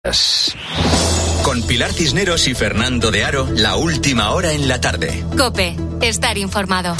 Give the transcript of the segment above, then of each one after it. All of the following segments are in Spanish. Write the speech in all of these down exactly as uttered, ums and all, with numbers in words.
Con Pilar Cisneros y Fernando de Aro, la última hora en la tarde. COPE, estar informado.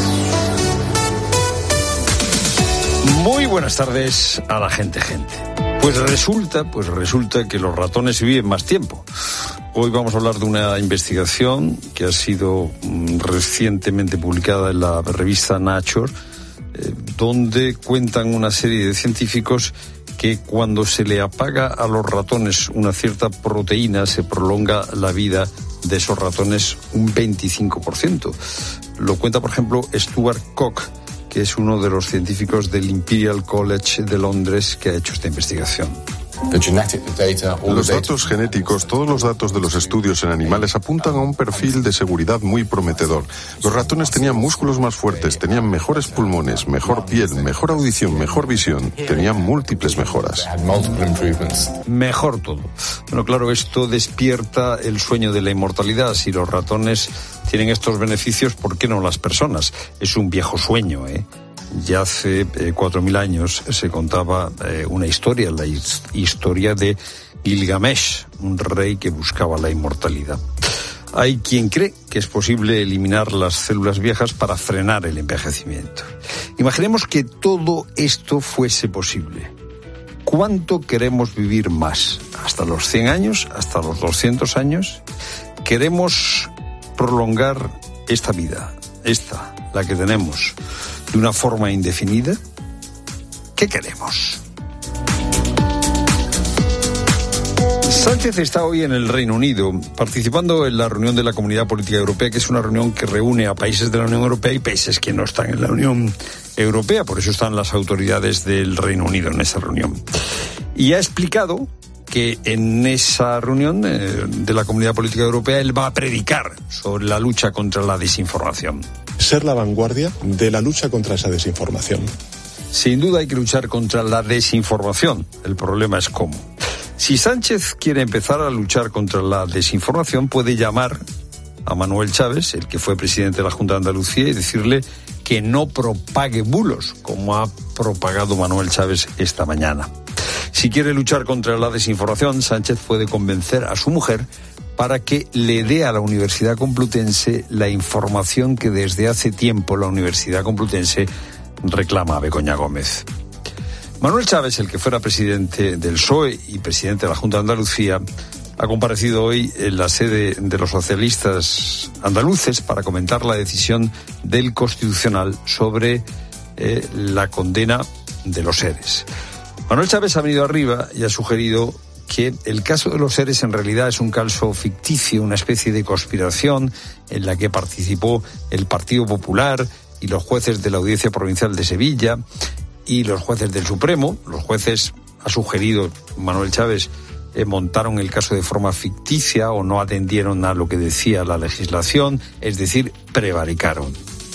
Muy buenas tardes a la gente, gente. Pues resulta, pues resulta que los ratones viven más tiempo. Hoy vamos a hablar de una investigación que ha sido mm, recientemente publicada en la revista Nature, eh, donde cuentan una serie de científicos que cuando se le apaga a los ratones una cierta proteína se prolonga la vida de esos ratones un veinticinco por ciento. Lo cuenta, por ejemplo, Stuart Koch, que es uno de los científicos del Imperial College de Londres que ha hecho esta investigación. Los datos genéticos, todos los datos de los estudios en animales apuntan a un perfil de seguridad muy prometedor. Los ratones tenían músculos más fuertes, tenían mejores pulmones, mejor piel, mejor audición, mejor visión, tenían múltiples mejoras. Mejor todo. Bueno, claro, esto despierta el sueño de la inmortalidad. Si los ratones tienen estos beneficios, ¿por qué no las personas? Es un viejo sueño, ¿eh? Ya hace eh, cuatro mil años se contaba eh, una historia, la his- historia de Gilgamesh, un rey que buscaba la inmortalidad. Hay quien cree que es posible eliminar las células viejas para frenar el envejecimiento. Imaginemos que todo esto fuese posible. ¿Cuánto queremos vivir más? ¿Hasta los cien años? ¿Hasta los doscientos años? ¿Queremos prolongar esta vida? Esta, la que tenemos, de una forma indefinida. ¿Qué queremos? Sánchez está hoy en el Reino Unido participando en la reunión de la Comunidad Política Europea, que es una reunión que reúne a países de la Unión Europea y países que no están en la Unión Europea. Por eso están las autoridades del Reino Unido en esa reunión. Y ha explicado que en esa reunión eh, de la Comunidad Política Europea él va a predicar sobre la lucha contra la desinformación. Ser la vanguardia de la lucha contra esa desinformación. Sin duda hay que luchar contra la desinformación. El problema es cómo. Si Sánchez quiere empezar a luchar contra la desinformación, puede llamar a Manuel Chaves, el que fue presidente de la Junta de Andalucía, y decirle que no propague bulos, como ha propagado Manuel Chaves esta mañana. Si quiere luchar contra la desinformación, Sánchez puede convencer a su mujer para que le dé a la Universidad Complutense la información que desde hace tiempo la Universidad Complutense reclama a Begoña Gómez. Manuel Chaves, el que fuera presidente del P S O E y presidente de la Junta de Andalucía, ha comparecido hoy en la sede de los socialistas andaluces para comentar la decisión del Constitucional sobre eh, la condena de los ERES. Manuel Chaves ha venido arriba y ha sugerido que el caso de los ERES en realidad es un caso ficticio, una especie de conspiración en la que participó el Partido Popular y los jueces de la Audiencia Provincial de Sevilla y los jueces del Supremo. Los jueces, ha sugerido Manuel Chaves, eh, montaron el caso de forma ficticia o no atendieron a lo que decía la legislación, es decir, prevaricaron.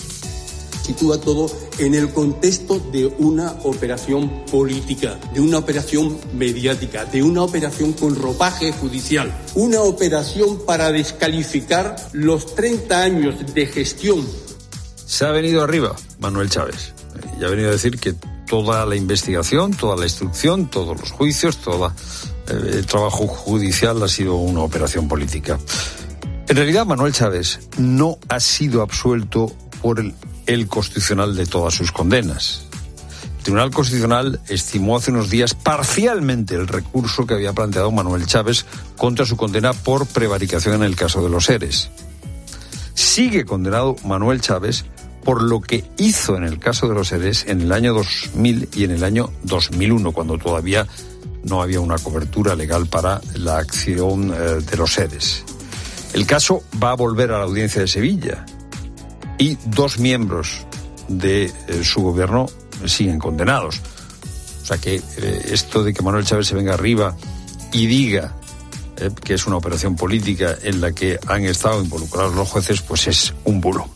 Sitúa todo en el contexto de una operación política, de una operación mediática, de una operación con ropaje judicial, una operación para descalificar los treinta años de gestión. Se ha venido arriba Manuel Chaves y ha venido a decir que toda la investigación, toda la instrucción, todos los juicios, todo eh, el trabajo judicial ha sido una operación política. En realidad, Manuel Chaves no ha sido absuelto por el el Constitucional de todas sus condenas. El Tribunal Constitucional estimó hace unos días parcialmente el recurso que había planteado Manuel Chaves contra su condena por prevaricación en el caso de los ERES. Sigue condenado Manuel Chaves por lo que hizo en el caso de los ERES en el año dos mil y en el año dos mil uno, cuando todavía no había una cobertura legal para la acción eh, de los ERES. El caso va a volver a la Audiencia de Sevilla y dos miembros de eh, su gobierno siguen condenados. O sea que eh, esto de que Manuel Chaves se venga arriba y diga eh, que es una operación política en la que han estado involucrados los jueces, pues es un bulo.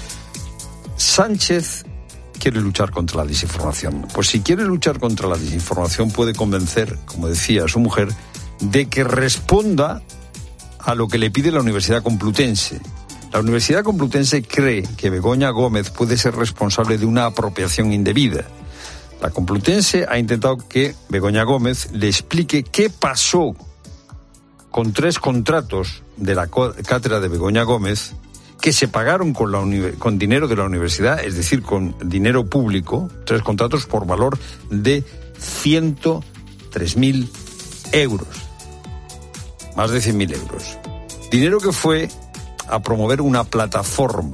Sánchez quiere luchar contra la desinformación. Pues si quiere luchar contra la desinformación puede convencer, como decía, a su mujer de que responda a lo que le pide la Universidad Complutense. La Universidad Complutense cree que Begoña Gómez puede ser responsable de una apropiación indebida. La Complutense ha intentado que Begoña Gómez le explique qué pasó con tres contratos de la cátedra de Begoña Gómez que se pagaron con, la uni- con dinero de la universidad, es decir, con dinero público, tres contratos por valor de ciento tres mil euros, más de cien mil euros. Dinero que fue a promover una plataforma.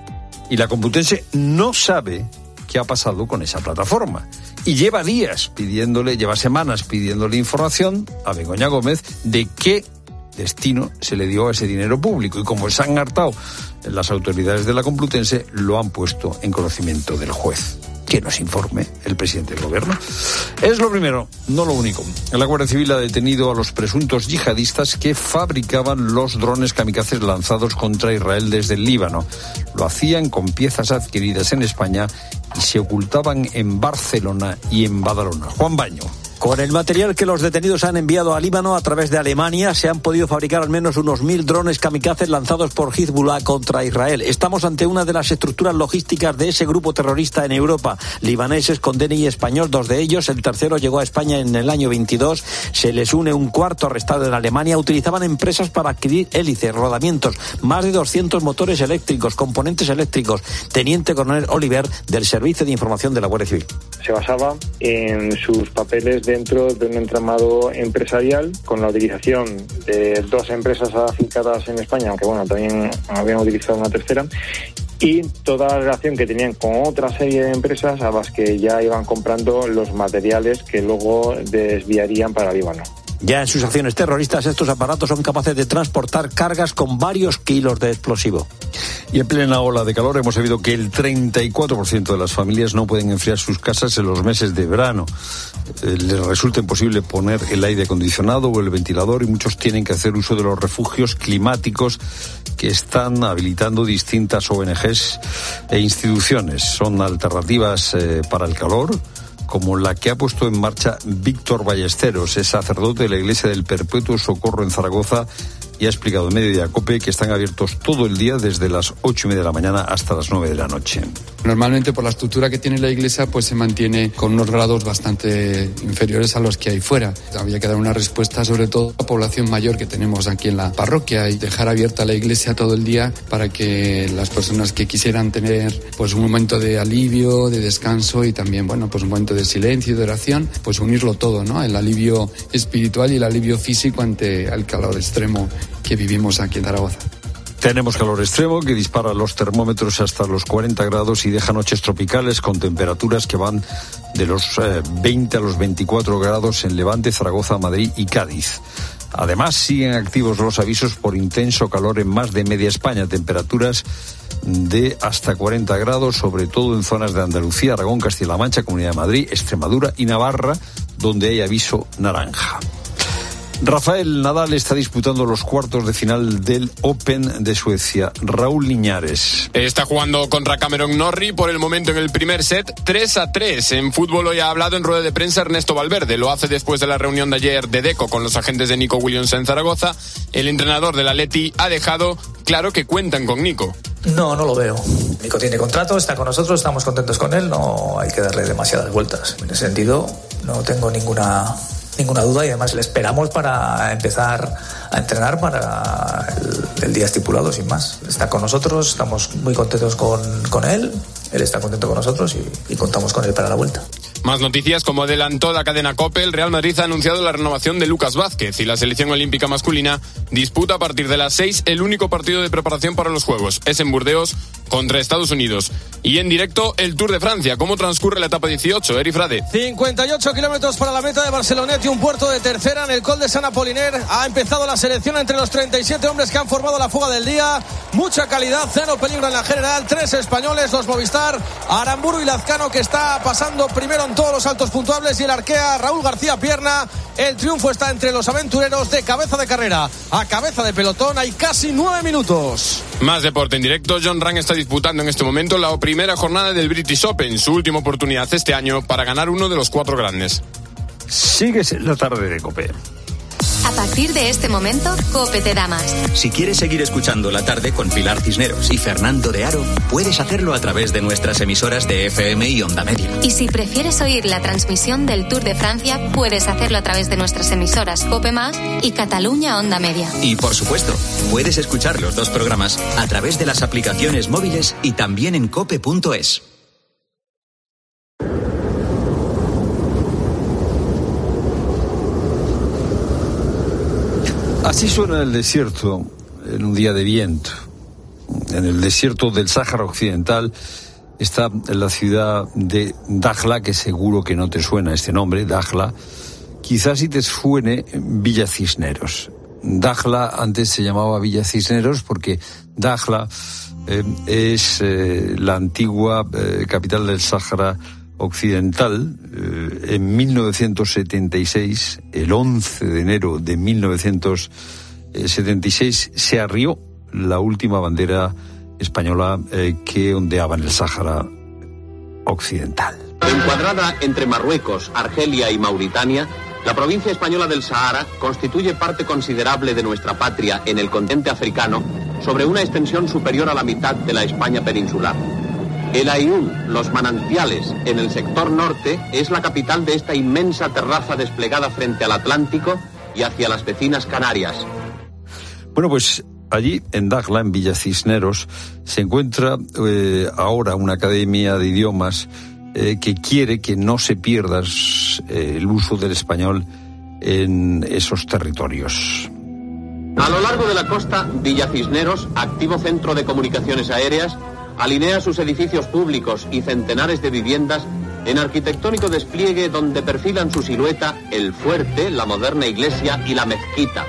Y la Complutense no sabe qué ha pasado con esa plataforma. Y lleva días pidiéndole, lleva semanas pidiéndole información a Begoña Gómez de qué destino se le dio a ese dinero público. Y como se han hartado las autoridades de la Complutense, lo han puesto en conocimiento del juez. Que nos informe el presidente del gobierno. Es lo primero, no lo único. La Guardia Civil ha detenido a los presuntos yihadistas que fabricaban los drones kamikazes lanzados contra Israel desde el Líbano. Lo hacían con piezas adquiridas en España y se ocultaban en Barcelona y en Badalona. Juan Baño. Con el material que los detenidos han enviado a Líbano a través de Alemania, se han podido fabricar al menos unos mil drones kamikazes lanzados por Hezbollah contra Israel. Estamos ante una de las estructuras logísticas de ese grupo terrorista en Europa. Libaneses con D N I español, dos de ellos. El tercero llegó a España en el año veintidós. Se les une un cuarto arrestado en Alemania. Utilizaban empresas para adquirir hélices, rodamientos, más de doscientos motores eléctricos, componentes eléctricos. Teniente Coronel Oliver, del Servicio de Información de la Guardia Civil. Se basaba en sus papeles dentro de un entramado empresarial con la utilización de dos empresas afincadas en España, aunque bueno, también habían utilizado una tercera, y toda la relación que tenían con otra serie de empresas a las que ya iban comprando los materiales que luego desviarían para Líbano. Ya en sus acciones terroristas, estos aparatos son capaces de transportar cargas con varios kilos de explosivo. Y en plena ola de calor hemos sabido que el treinta y cuatro por ciento de las familias no pueden enfriar sus casas en los meses de verano. Eh, les resulta imposible poner el aire acondicionado o el ventilador y muchos tienen que hacer uso de los refugios climáticos que están habilitando distintas O N Ges e instituciones. Son alternativas eh, para el calor, como la que ha puesto en marcha Víctor Ballesteros, es sacerdote de la Iglesia del Perpetuo Socorro en Zaragoza, y ha explicado en Mediodía Cope que están abiertos todo el día desde las ocho y media de la mañana hasta las nueve de la noche. Normalmente, por la estructura que tiene la iglesia, pues se mantiene con unos grados bastante inferiores a los que hay fuera. Había que dar una respuesta, sobre todo a la población mayor que tenemos aquí en la parroquia, y dejar abierta la iglesia todo el día para que las personas que quisieran tener pues un momento de alivio, de descanso y también, bueno, pues un momento de silencio y de oración, pues unirlo todo, ¿no? El alivio espiritual y el alivio físico ante el calor extremo que vivimos aquí en Zaragoza. Tenemos calor extremo que dispara los termómetros hasta los cuarenta grados y deja noches tropicales con temperaturas que van de los eh, veinte a los veinticuatro grados en Levante, Zaragoza, Madrid y Cádiz. Además, siguen activos los avisos por intenso calor en más de media España, temperaturas de hasta cuarenta grados, sobre todo en zonas de Andalucía, Aragón, Castilla-La Mancha, Comunidad de Madrid, Extremadura y Navarra, donde hay aviso naranja. Rafael Nadal está disputando los cuartos de final del Open de Suecia. Raúl Liñares. Está jugando contra Cameron Norrie por el momento en el primer set, tres a tres. En fútbol hoy ha hablado en rueda de prensa Ernesto Valverde. Lo hace después de la reunión de ayer de Deco con los agentes de Nico Williams en Zaragoza. El entrenador del Atleti ha dejado claro que cuentan con Nico. No, no lo veo. Nico tiene contrato, está con nosotros, estamos contentos con él. No hay que darle demasiadas vueltas. En ese sentido, no tengo ninguna... ninguna duda, y además le esperamos para empezar a entrenar para el, el día estipulado, sin más. Está con nosotros, estamos muy contentos con, con él, él está contento con nosotros y, y contamos con él para la vuelta. Más noticias, como adelantó la cadena COPE, el Real Madrid ha anunciado la renovación de Lucas Vázquez y la selección olímpica masculina disputa a partir de las seis el único partido de preparación para los Juegos. Es en Burdeos contra Estados Unidos. Y en directo el Tour de Francia. ¿Cómo transcurre la etapa dieciocho? Eri Frade. cincuenta y ocho kilómetros para la meta de Barceloneta y un puerto de tercera en el Col de Sant Apoliner. Ha empezado la selección entre los treinta y siete hombres que han formado la fuga del día. Mucha calidad, cero peligro en la general. Tres españoles, dos Movistar, Aramburu y Lazcano, que está pasando primero en todos los saltos puntuables, y el arquea Raúl García Pierna. El triunfo está entre los aventureros de cabeza de carrera a cabeza de pelotón. Hay casi nueve minutos. Más deporte en directo. Jon Rahm está disputando en este momento la primera jornada del British Open, su última oportunidad este año para ganar uno de los cuatro grandes. Sigues en la tarde de COPE. A partir de este momento, COPE te da más. Si quieres seguir escuchando La Tarde con Pilar Cisneros y Fernando de Aro, puedes hacerlo a través de nuestras emisoras de F M y Onda Media. Y si prefieres oír la transmisión del Tour de Francia, puedes hacerlo a través de nuestras emisoras COPE Más y Cataluña Onda Media. Y por supuesto, puedes escuchar los dos programas a través de las aplicaciones móviles y también en cope punto es. Así suena el desierto en un día de viento. En el desierto del Sáhara Occidental está la ciudad de Dakhla, que seguro que no te suena este nombre, Dakhla. Quizás sí te suene Villa Cisneros. Dakhla antes se llamaba Villa Cisneros porque Dakhla eh, es eh, la antigua eh, capital del Sáhara Occidental. Eh, en mil novecientos setenta y seis, el once de enero de mil novecientos setenta y seis, se arrió la última bandera española eh, que ondeaba en el Sáhara Occidental. Encuadrada entre Marruecos, Argelia y Mauritania, la provincia española del Sahara constituye parte considerable de nuestra patria en el continente africano sobre una extensión superior a la mitad de la España peninsular. El Aaiún, los manantiales, en el sector norte, es la capital de esta inmensa terraza desplegada frente al Atlántico y hacia las vecinas Canarias. Bueno, pues allí, en Dakhla, en Villa Cisneros, se encuentra eh, ahora una academia de idiomas eh, que quiere que no se pierda eh, el uso del español en esos territorios. A lo largo de la costa, Villa Cisneros, activo centro de comunicaciones aéreas, alinea sus edificios públicos y centenares de viviendas en arquitectónico despliegue donde perfilan su silueta el fuerte, la moderna iglesia y la mezquita.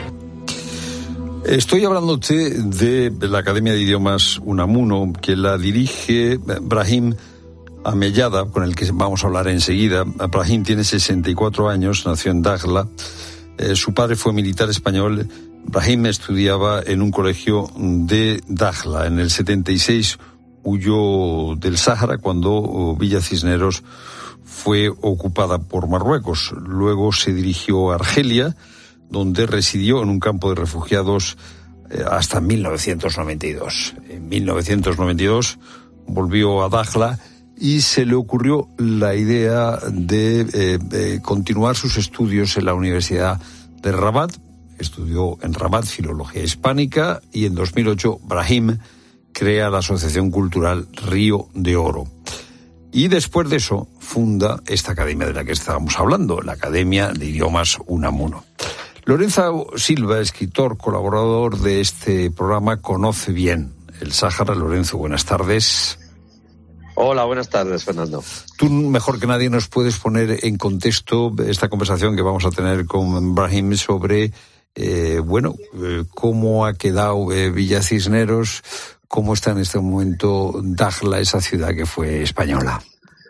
Estoy hablándote de la Academia de Idiomas Unamuno, que la dirige Brahim Amellada, con el que vamos a hablar enseguida. Brahim tiene sesenta y cuatro años, nació en Dakhla. Eh, su padre fue militar español. Brahim estudiaba en un colegio de Dakhla. En el setenta y seis huyó del Sáhara cuando Villa Cisneros fue ocupada por Marruecos. Luego se dirigió a Argelia, donde residió en un campo de refugiados eh, hasta mil novecientos noventa y dos. En mil novecientos noventa y dos volvió a Dakhla y se le ocurrió la idea de eh, eh, continuar sus estudios en la Universidad de Rabat. Estudió en Rabat Filología Hispánica y en dos mil ocho Brahim crea la Asociación Cultural Río de Oro. Y después de eso funda esta academia de la que estábamos hablando, la Academia de Idiomas Unamuno. Lorenzo Silva, escritor, colaborador de este programa, conoce bien el Sáhara. Lorenzo, buenas tardes. Hola, buenas tardes, Fernando. Tú mejor que nadie nos puedes poner en contexto esta conversación que vamos a tener con Brahim sobre, eh, bueno, eh, cómo ha quedado eh, Villa Cisneros, cómo está en este momento Dakhla, esa ciudad que fue española.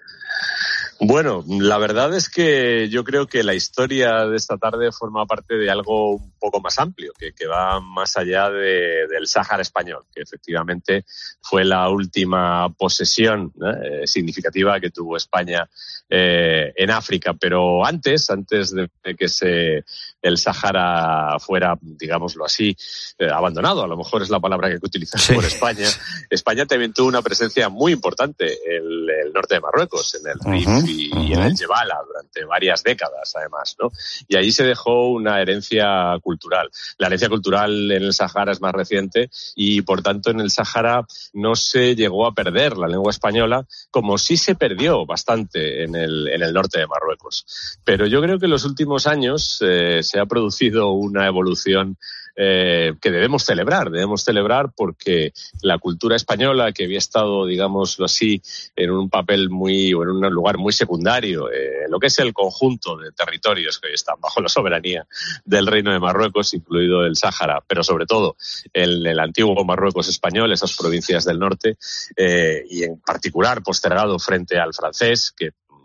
Bueno, la verdad es que yo creo que la historia de esta tarde forma parte de algo un poco más amplio, que, que va más allá de, del Sáhara español, que efectivamente fue la última posesión eh, significativa que tuvo España eh, en África. Pero antes, antes de que se, el Sáhara fuera, digámoslo así, eh, abandonado, a lo mejor es la palabra que hay que utilizar sí. por España, España también tuvo una presencia muy importante en el, el norte de Marruecos, en el Rif, uh-huh. y, y en el Jebala durante varias décadas, además, ¿no? Y allí se dejó una herencia cultural. La herencia cultural en el Sáhara es más reciente y, por tanto, en el Sáhara no se llegó a perder la lengua española, como sí se perdió bastante en el, en el norte de Marruecos. Pero yo creo que en los últimos años eh, se ha producido una evolución Eh, que debemos celebrar, debemos celebrar porque la cultura española, que había estado, digámoslo así, en un papel muy, o en un lugar muy secundario, eh, lo que es el conjunto de territorios que están bajo la soberanía del Reino de Marruecos, incluido el Sáhara, pero sobre todo el, el antiguo Marruecos español, esas provincias del norte, eh, y en particular postergado frente al francés, que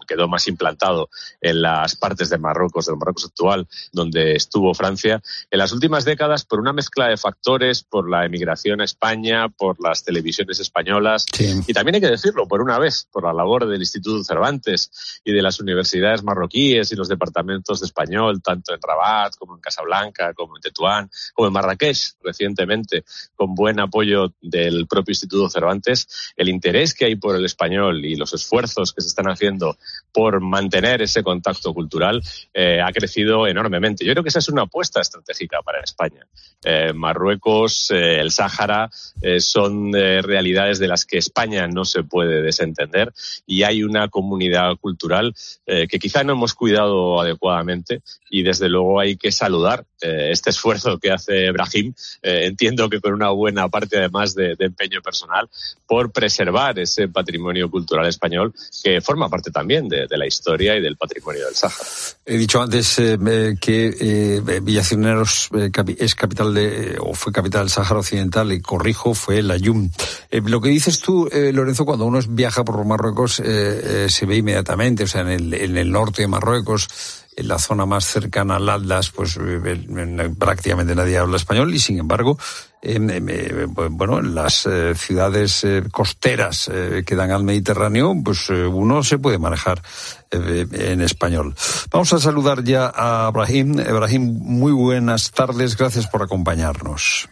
quedó más implantado en las partes de Marruecos, del Marruecos actual, donde estuvo Francia. En las últimas décadas, por una mezcla de factores, por la emigración a España, por las televisiones españolas, sí. Y también hay que decirlo, por una vez, por la labor del Instituto Cervantes y de las universidades marroquíes y los departamentos de español, tanto en Rabat como en Casablanca, como en Tetuán, como en Marrakech, recientemente, con buen apoyo del propio Instituto Cervantes, el interés que hay por el español y los esfuerzos que se están haciendo por mantener ese contacto cultural eh, ha crecido enormemente. Yo creo que esa es una apuesta estratégica para España. Eh, Marruecos, eh, el Sáhara, eh, son eh, realidades de las que España no se puede desentender y hay una comunidad cultural eh, que quizá no hemos cuidado adecuadamente y desde luego hay que saludar eh, este esfuerzo que hace Brahim, eh, entiendo que con una buena parte además de, de empeño personal, por preservar ese patrimonio cultural español que forma parte también de, de la historia y del patrimonio del Sáhara. He dicho antes eh, que eh, Villacisneros eh, es capital de, o fue capital del Sáhara Occidental, y corrijo, fue el Ayum. Eh, lo que dices tú, eh, Lorenzo, cuando uno viaja por Marruecos, eh, eh, se ve inmediatamente, o sea, en el, en el norte de Marruecos, en la zona más cercana al Atlas, pues eh, prácticamente nadie habla español y, sin embargo, eh, eh, bueno, en las eh, ciudades eh, costeras eh, que dan al Mediterráneo, pues eh, uno se puede manejar eh, en español. Vamos a saludar ya a Brahim. Brahim, muy buenas tardes, gracias por acompañarnos.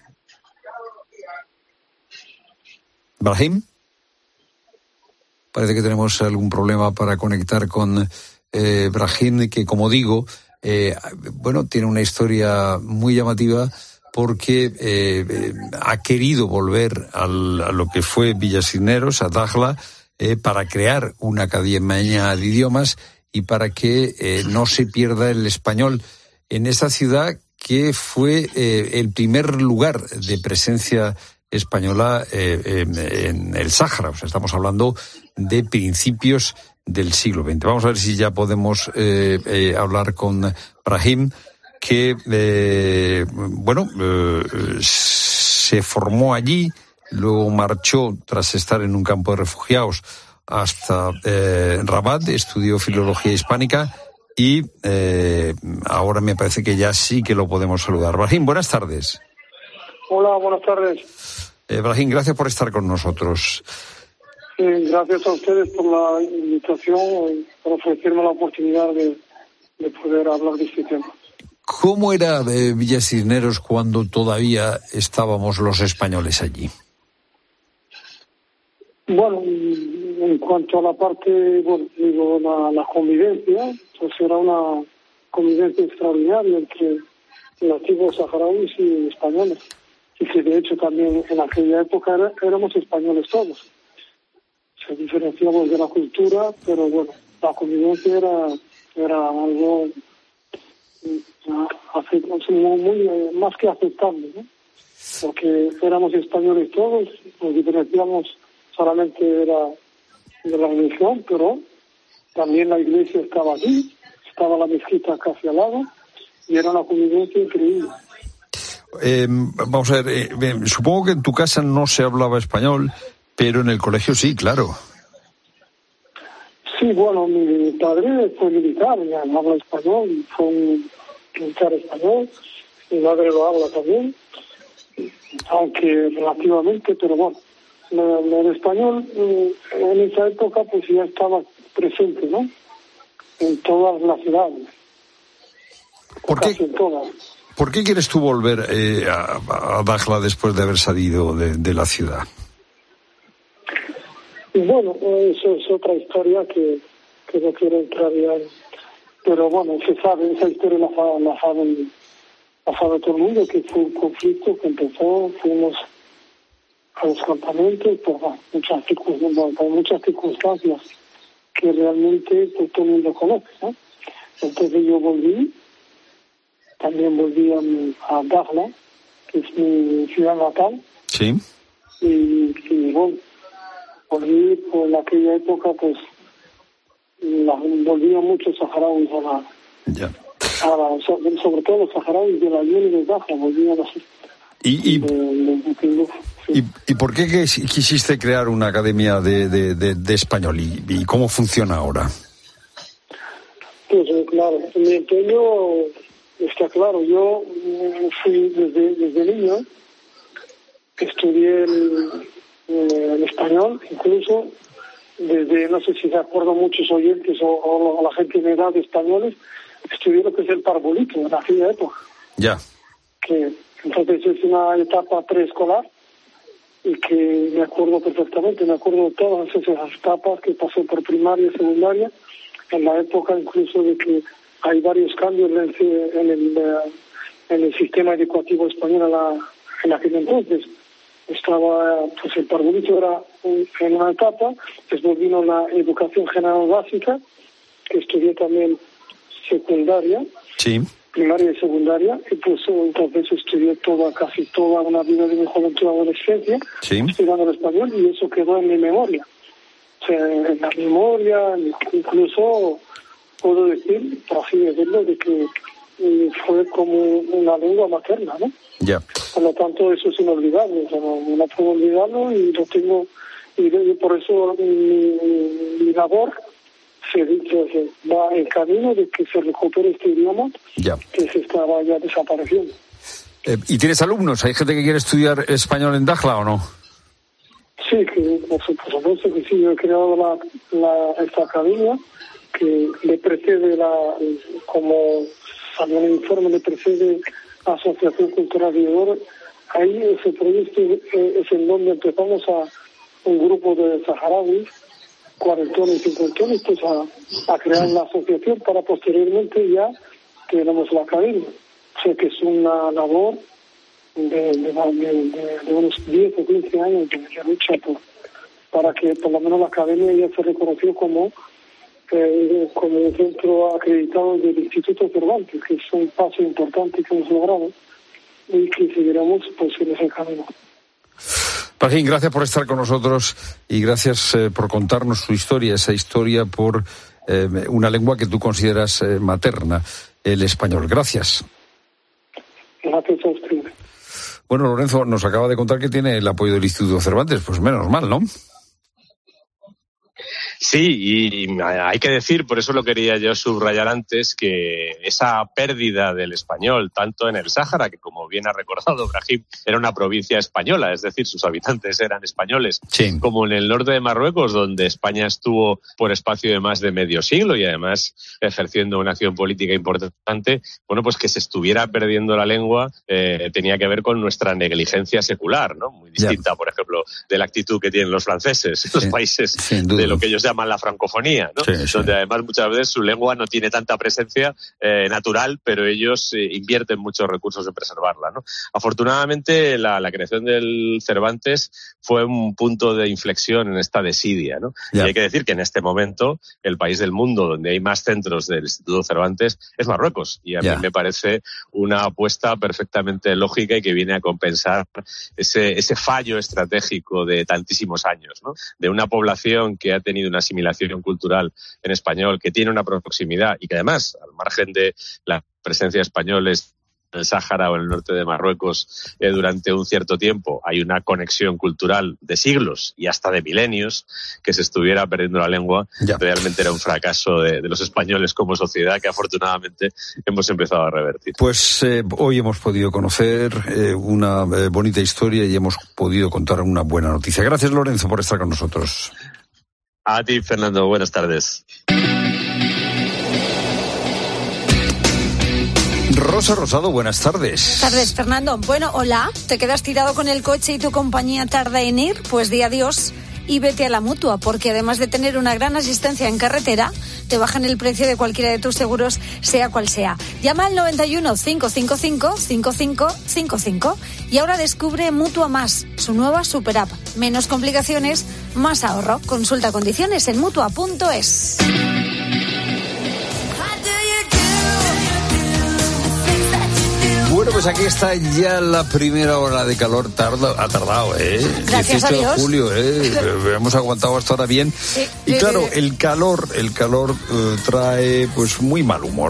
Brahim, parece que tenemos algún problema para conectar con Eh, Brahim, que, como digo, eh, bueno, tiene una historia muy llamativa porque eh, eh, ha querido volver al, a lo que fue Villacisneros, a Dakhla, eh, para crear una academia de idiomas y para que eh, no se pierda el español en esa ciudad que fue eh, el primer lugar de presencia española eh, eh, en el Sáhara. O sea, estamos hablando de principios del siglo veinte. Vamos a ver si ya podemos eh, eh, hablar con Brahim, que, eh, bueno, eh, se formó allí, luego marchó tras estar en un campo de refugiados hasta eh, Rabat, estudió filología hispánica y eh, ahora me parece que ya sí que lo podemos saludar. Brahim, buenas tardes. Hola, buenas tardes. Eh, Brahim, gracias por estar con nosotros. Sí, gracias a ustedes por la invitación y por ofrecerme la oportunidad de, de poder hablar de este tema. ¿Cómo era eh, Villacisneros cuando todavía estábamos los españoles allí? Bueno, en cuanto a la parte, bueno, digo, la, la convivencia, pues era una convivencia extraordinaria entre nativos saharauis y españoles. Y que de hecho también en aquella época era, éramos españoles todos. Se diferenciamos de la cultura, pero bueno, la convivencia era, era algo muy, muy más que aceptable, ¿no? Porque éramos españoles todos, nos diferenciamos solamente de la, de la religión, pero también la iglesia estaba allí, estaba la mezquita casi al lado, y era una convivencia increíble. Eh, vamos a ver, eh, supongo que en tu casa no se hablaba español, pero en el colegio sí, claro. Sí, bueno, mi padre fue militar, ya habla español, fue un militar español, mi madre lo habla también, aunque relativamente, pero bueno, el español en esa época pues ya estaba presente, ¿no? En todas las ciudades. ¿Por qué? Casi en todas. ¿Por qué quieres tú volver eh, a, a Dakhla después de haber salido de, de la ciudad? Bueno, eso es otra historia que, que no quiero entrar ya en... Pero bueno, se sabe, esa historia la, la, sabe, la sabe todo el mundo, que fue un conflicto que empezó, fuimos a los campamentos por muchas, por muchas circunstancias que realmente pues, todo el mundo conoce, ¿no? Entonces yo volví, también volví a, a Dakhla, que es mi ciudad natal. Sí. Y, y bueno, volví por aquella época, pues, la, volvían muchos saharauis a la... Ya. A la sobre, sobre todo los saharauis de la Ayun y de Dakhla, volvían a... ¿Y, y, de, de, de, de, sí. y, ¿Y por qué quisiste crear una academia de, de, de, de español? ¿Y, ¿Y cómo funciona ahora? Pues claro, mi empeño está claro. Yo fui desde, desde niño, estudié el, el español, incluso desde, no sé si se acuerdan muchos oyentes o, o la gente en edad de españoles, estudié lo que es el parvulito en aquella época. Ya. Que entonces es una etapa preescolar y que me acuerdo perfectamente, me acuerdo de todas esas etapas que pasé por primaria y secundaria, en la época incluso de que hay varios cambios en el, en el, en el sistema educativo español en, la, en aquel entonces. Estaba, pues el parvulito era un, en una etapa, después vino la educación general básica, que estudié también secundaria, sí, primaria y secundaria, y pues entonces estudié toda, casi toda una vida de mi juventud y adolescencia, sí, estudiando el español, y eso quedó en mi memoria. O sea, en la memoria, incluso puedo decir, por así decirlo, de que fue como una lengua materna, ¿no? Ya. Por lo tanto, eso es inolvidable, o sea, no, no puedo olvidarlo y lo tengo, y por eso mi, mi labor se, se va en camino de que se recupere este idioma, ya, que se estaba ya desapareciendo. Eh, ¿Y tienes alumnos? ¿Hay gente que quiere estudiar español en Dakhla o no? Sí, que por supuesto que sí. Yo he creado la, la, esta academia que le precede, la como salió en el informe, le precede Asociación Cultural de Oro. Ahí ese proyecto es en donde empezamos a un grupo de saharauis, cuarentones y cincuentones, pues a, a crear la asociación para posteriormente ya tenemos la academia. O sea que es una labor de, de, de, de unos diez o quince años de, de lucha por, para que por lo menos la academia ya se reconoció como eh, como un centro acreditado del Instituto Cervantes, que es un paso importante que hemos logrado y que seguiremos pues en ese camino. Brahim, gracias por estar con nosotros y gracias eh, por contarnos su historia, esa historia por eh, una lengua que tú consideras eh, materna, el español. Gracias. Gracias a usted. Bueno, Lorenzo nos acaba de contar que tiene el apoyo del Instituto Cervantes, pues menos mal, ¿no? Sí, y hay que decir, por eso lo quería yo subrayar antes, que esa pérdida del español, tanto en el Sáhara, que como bien ha recordado Brahim, era una provincia española, es decir, sus habitantes eran españoles, sí, como en el norte de Marruecos, donde España estuvo por espacio de más de medio siglo y además ejerciendo una acción política importante, bueno, pues que se estuviera perdiendo la lengua eh, tenía que ver con nuestra negligencia secular, ¿no? Muy distinta, yeah, por ejemplo, de la actitud que tienen los franceses, los sí, países de lo que ellos llaman la francofonía, ¿no? Sí, sí. Donde además muchas veces su lengua no tiene tanta presencia eh, natural, pero ellos eh, invierten muchos recursos en preservarla, ¿no? Afortunadamente la, la creación del Cervantes fue un punto de inflexión en esta desidia, ¿no? Yeah. Y hay que decir que en este momento el país del mundo donde hay más centros del Instituto Cervantes es Marruecos, y a yeah. mí me parece una apuesta perfectamente lógica y que viene a compensar ese, ese fallo estratégico de tantísimos años, ¿no? De una población que ha tenido una asimilación cultural en español, que tiene una proximidad y que además, al margen de la presencia de españoles en el Sáhara o en el norte de Marruecos eh, durante un cierto tiempo, hay una conexión cultural de siglos y hasta de milenios, que se estuviera perdiendo la lengua, ya. realmente era un fracaso de, de los españoles como sociedad que afortunadamente hemos empezado a revertir. Pues eh, hoy hemos podido conocer eh, una eh, bonita historia y hemos podido contar una buena noticia. Gracias, Lorenzo, por estar con nosotros. A ti, Fernando. Buenas tardes. Rosa Rosado, buenas tardes. Tardes, Fernando. Bueno, hola. ¿Te quedas tirado con el coche y tu compañía tarda en ir? Pues di adiós y vete a la Mutua, porque además de tener una gran asistencia en carretera, te bajan el precio de cualquiera de tus seguros, sea cual sea. Llama al noventa y uno, cinco cinco cinco, cinco cinco cinco cinco y ahora descubre Mutua Más, su nueva super app. Menos complicaciones, más ahorro. Consulta condiciones en mutua punto es. Bueno, pues aquí está ya la primera hora de calor. Tarda, ha tardado, ¿eh? Gracias a Dios. dieciocho de julio, ¿eh? Hemos aguantado hasta ahora bien. Sí, y sí, claro, sí. el calor, el calor eh, trae pues muy mal humor.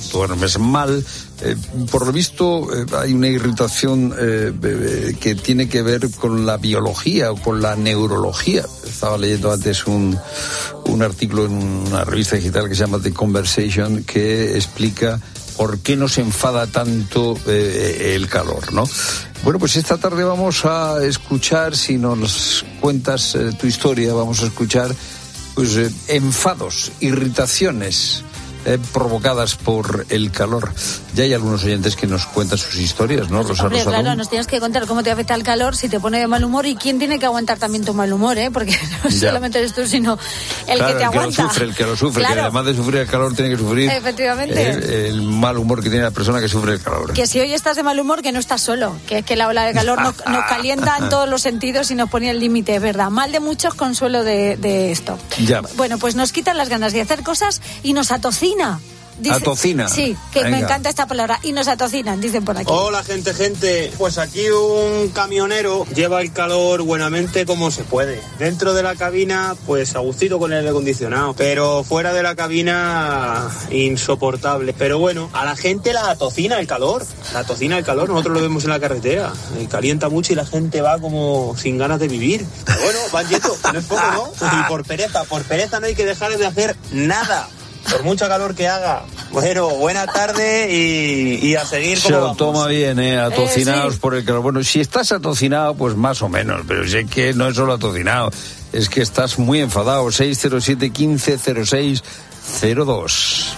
duermes mal. Eh, por lo visto eh, hay una irritación eh, eh, que tiene que ver con la biología o con la neurología. Estaba leyendo antes un, un artículo en una revista digital que se llama The Conversation, que explica por qué nos enfada tanto eh, el calor, ¿no? Bueno, pues esta tarde vamos a escuchar, si nos cuentas eh, tu historia, vamos a escuchar pues eh, enfados, irritaciones Eh, provocadas por el calor. Ya hay algunos oyentes que nos cuentan sus historias, ¿no, Rosa? Hombre, claro, nos tienes que contar cómo te afecta el calor, si te pone de mal humor y quién tiene que aguantar también tu mal humor, ¿eh? Porque no ya. solamente eres tú, sino el claro, que te el aguanta. El que lo sufre, el que lo sufre, claro. que además de sufrir el calor tiene que sufrir efectivamente el, el mal humor que tiene la persona que sufre el calor. Que si hoy estás de mal humor, que no estás solo, que es que la ola de calor nos, nos calienta en todos los sentidos y nos pone el límite, es verdad. Mal de muchos, consuelo de, de esto. Ya. Bueno, pues nos quitan las ganas de hacer cosas y nos atocina. Dice, atocina. Sí, que Venga. me encanta esta palabra. Y nos atocinan, dicen por aquí. Hola, gente, gente. Pues aquí un camionero lleva el calor buenamente como se puede. Dentro de la cabina, pues a gustito con el aire acondicionado. Pero fuera de la cabina, insoportable. Pero bueno, a la gente la atocina el calor. La atocina el calor. Nosotros lo vemos en la carretera. Eh, calienta mucho y la gente va como sin ganas de vivir. Pero bueno, van yendo. No es poco, ¿no? Y por pereza, por pereza no hay que dejar de hacer nada. Por mucho calor que haga. Bueno, buena tarde y, y a seguir como Se lo vamos. toma bien, ¿eh? Atocinados eh, sí. por el calor. Bueno, si estás atocinado, pues más o menos, pero sé que no es solo atocinado, es que estás muy enfadado. seis cero siete, quince cero seis cero dos.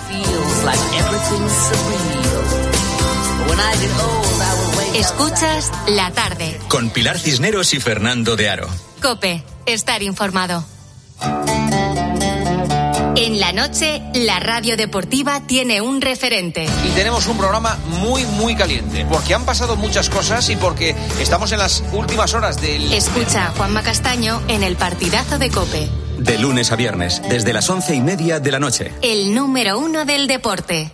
Escuchas La Tarde. Con Pilar Cisneros y Fernando de Aro. COPE. Estar informado. En la noche, la radio deportiva tiene un referente. Y tenemos un programa muy, muy caliente, porque han pasado muchas cosas y porque estamos en las últimas horas del... Escucha a Juanma Castaño en el partidazo de COPE. De lunes a viernes, desde las once y media de la noche. El número uno del deporte.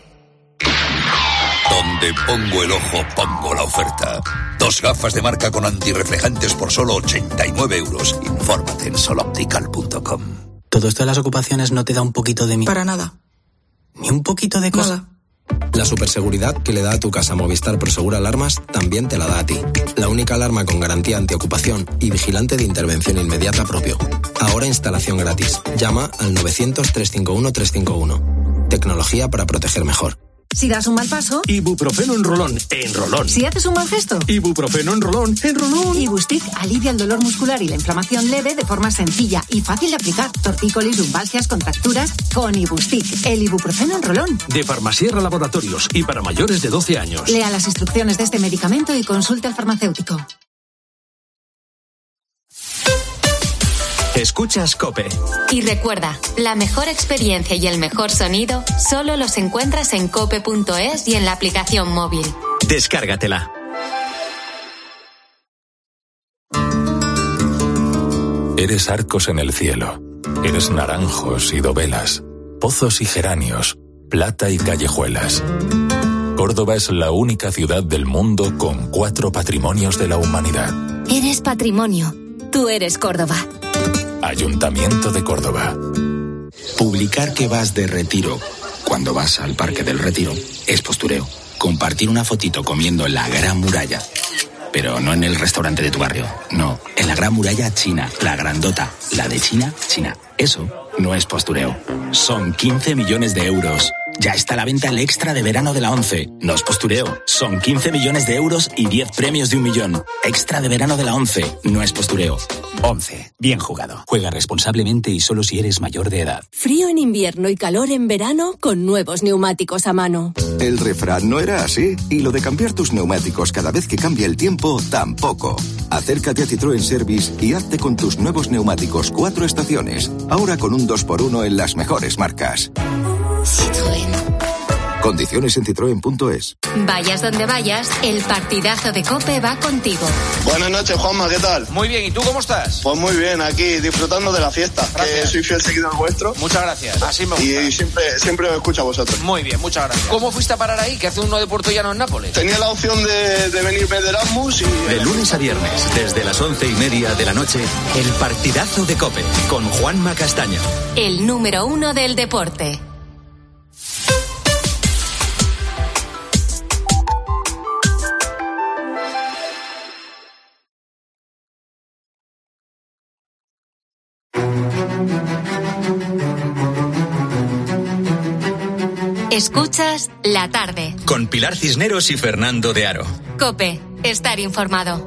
Donde pongo el ojo, pongo la oferta. Dos gafas de marca con antirreflejantes por solo ochenta y nueve euros. Infórmate en soloptical punto com. ¿Todo esto de las ocupaciones no te da un poquito de miedo? Para nada. ¿Ni un poquito de cosa? Nada. La superseguridad que le da a tu casa Movistar Prosegur Alarmas también te la da a ti. La única alarma con garantía antiocupación y vigilante de intervención inmediata propio. Ahora instalación gratis. Llama al novecientos, trescientos cincuenta y uno, trescientos cincuenta y uno. Tecnología para proteger mejor. Si das un mal paso, Ibuprofeno en rolón, en rolón. Si haces un mal gesto, Ibuprofeno en rolón, en rolón. Ibustic alivia el dolor muscular y la inflamación leve de forma sencilla y fácil de aplicar. Tortícolis, lumbalgias, contracturas, con Ibustic, el ibuprofeno en rolón. De Farmasierra Laboratorios y para mayores de doce años. Lea las instrucciones de este medicamento y consulte al farmacéutico. Escuchas COPE. Y recuerda, la mejor experiencia y el mejor sonido solo los encuentras en cope punto es y en la aplicación móvil. Descárgatela. Eres arcos en el cielo. Eres naranjos y dovelas, pozos y geranios, plata y callejuelas. Córdoba es la única ciudad del mundo con cuatro patrimonios de la humanidad. Eres patrimonio. Tú eres Córdoba. Ayuntamiento de Córdoba. Publicar que vas de retiro cuando vas al Parque del Retiro es postureo. Compartir una fotito comiendo en la Gran Muralla, pero no en el restaurante de tu barrio, no, en la Gran Muralla China, la grandota, la de China, China. Eso no es postureo. Son quince millones de euros. Ya está a la venta el extra de verano de la ONCE. No es postureo. Son quince millones de euros y diez premios de un millón. Extra de verano de la ONCE. No es postureo. ONCE. Bien jugado. Juega responsablemente y solo si eres mayor de edad. Frío en invierno y calor en verano con nuevos neumáticos a mano. El refrán no era así. Y lo de cambiar tus neumáticos cada vez que cambia el tiempo, tampoco. Acércate a Citroën Service y hazte con tus nuevos neumáticos cuatro estaciones. Ahora con un dos por uno en las mejores marcas. Citroën. Condiciones en citroen punto es. Vayas donde vayas, el partidazo de COPE va contigo. Buenas noches, Juanma, ¿qué tal? Muy bien, ¿y tú cómo estás? Pues muy bien, aquí disfrutando de la fiesta. Gracias. Que soy fiel seguidor vuestro. Muchas gracias, así me gusta. Y siempre, siempre me escucho a vosotros. Muy bien, muchas gracias. ¿Cómo fuiste a parar ahí? ¿Que hace uno de Puerto Llano en Nápoles? Tenía la opción de, de venirme de Erasmus y... De lunes a viernes, desde las once y media de la noche, el partidazo de COPE, con Juanma Castaño. El número uno del deporte. Escuchas La Tarde. Con Pilar Cisneros y Fernando de Aro. COPE. Estar informado.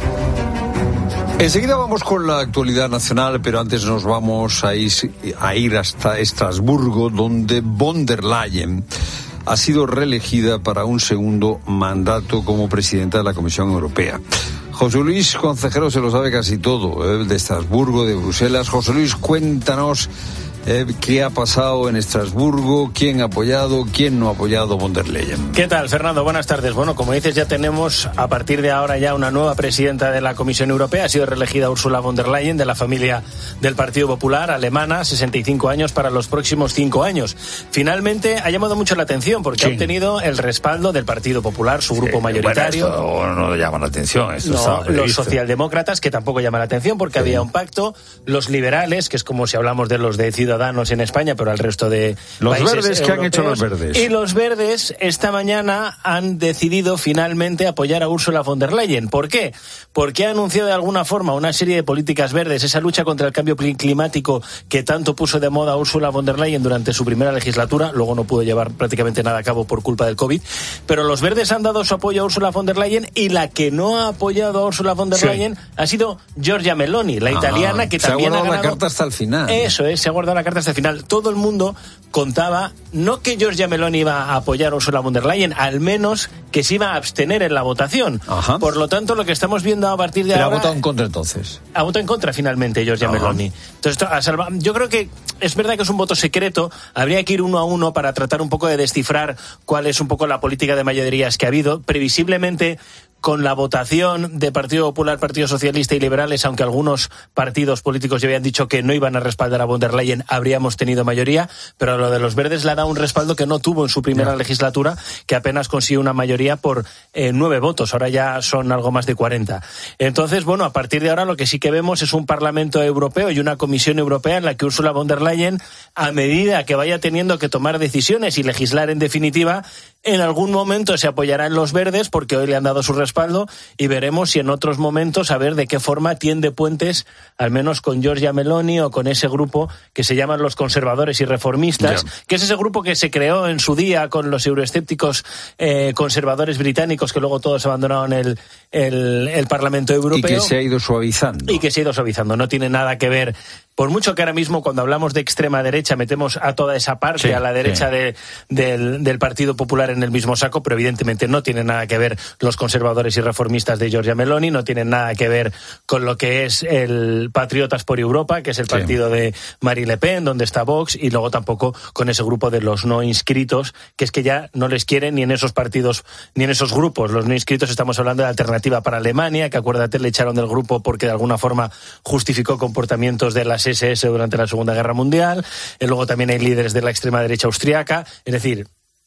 Enseguida vamos con la actualidad nacional, pero antes nos vamos a ir, a ir hasta Estrasburgo, donde von der Leyen ha sido reelegida para un segundo mandato como presidenta de la Comisión Europea. José Luis Concejero se lo sabe casi todo, ¿eh? De Estrasburgo, de Bruselas. José Luis, cuéntanos eh, qué ha pasado en Estrasburgo, quién ha apoyado, quién no ha apoyado von der Leyen. ¿Qué tal, Fernando? Buenas tardes. Bueno, como dices, ya tenemos a partir de ahora ya una nueva presidenta de la Comisión Europea. Ha sido reelegida Ursula von der Leyen, de la familia del Partido Popular, alemana, sesenta y cinco años para los próximos cinco años. Finalmente ha llamado mucho la atención porque sí. ha obtenido el respaldo del Partido Popular, su grupo sí, mayoritario. Bueno, esto no llama la atención. Esto no, los socialdemócratas, que tampoco llama la atención porque sí. había un pacto. Los liberales, que es como si hablamos de los de Ciudadanos en España, pero al resto de los países verdes, europeos. ¿qué han hecho los verdes? Y los verdes esta mañana han decidido finalmente apoyar a Ursula von der Leyen. ¿Por qué? Porque ha anunciado de alguna forma una serie de políticas verdes, esa lucha contra el cambio climático que tanto puso de moda Ursula von der Leyen durante su primera legislatura, luego no pudo llevar prácticamente nada a cabo por culpa del COVID, pero los verdes han dado su apoyo a Ursula von der Leyen y la que no ha apoyado a Ursula von der sí. Leyen ha sido Giorgia Meloni, la ah, italiana, que también ha ganado. Se ha guardado la carta hasta el final. Eso es, se ha guardado la carta hasta el final. Todo el mundo contaba, no que Giorgia Meloni iba a apoyar a Ursula von der Leyen, al menos que se iba a abstener en la votación. Ajá. Por lo tanto, lo que estamos viendo a partir de Pero ahora... ha votado en contra entonces. Ha votado en contra finalmente Giorgia Ajá. Meloni. Entonces, a salva... yo creo que es verdad que es un voto secreto, habría que ir uno a uno para tratar un poco de descifrar cuál es un poco la política de mayorías que ha habido. Previsiblemente, con la votación de Partido Popular, Partido Socialista y Liberales, aunque algunos partidos políticos ya habían dicho que no iban a respaldar a von der Leyen, habríamos tenido mayoría, pero lo de los verdes le ha dado un respaldo que no tuvo en su primera yeah. legislatura, que apenas consiguió una mayoría por eh, nueve votos, ahora ya son algo más de cuarenta. Entonces, bueno, a partir de ahora lo que sí que vemos es un Parlamento Europeo y una Comisión Europea en la que Ursula von der Leyen, a medida que vaya teniendo que tomar decisiones y legislar en definitiva, en algún momento se apoyará en los verdes, porque hoy le han dado su respaldo, y veremos si en otros momentos a ver de qué forma tiende puentes, al menos con Giorgia Meloni o con ese grupo que se llaman los conservadores y reformistas, yeah. que es ese grupo que se creó en su día con los euroescépticos eh, conservadores británicos que luego todos abandonaron el, el, el Parlamento Europeo. Y que se ha ido suavizando. Y que se ha ido suavizando. No tiene nada que ver. Por mucho que ahora mismo cuando hablamos de extrema derecha metemos a toda esa parte, sí, a la derecha sí. de, del, del Partido Popular en el mismo saco, pero evidentemente no tiene nada que ver los conservadores y reformistas de Giorgia Meloni, no tienen nada que ver con lo que es el Patriotas por Europa, que es el sí. partido de Marine Le Pen, donde está Vox, y luego tampoco con ese grupo de los no inscritos, que es que ya no les quieren ni en esos partidos ni en esos grupos. Los no inscritos, estamos hablando de Alternativa para Alemania, que acuérdate le echaron del grupo porque de alguna forma justificó comportamientos de las ese ese durante la Segunda Guerra Mundial. Y luego también hay líderes de la extrema derecha austriaca, es decir,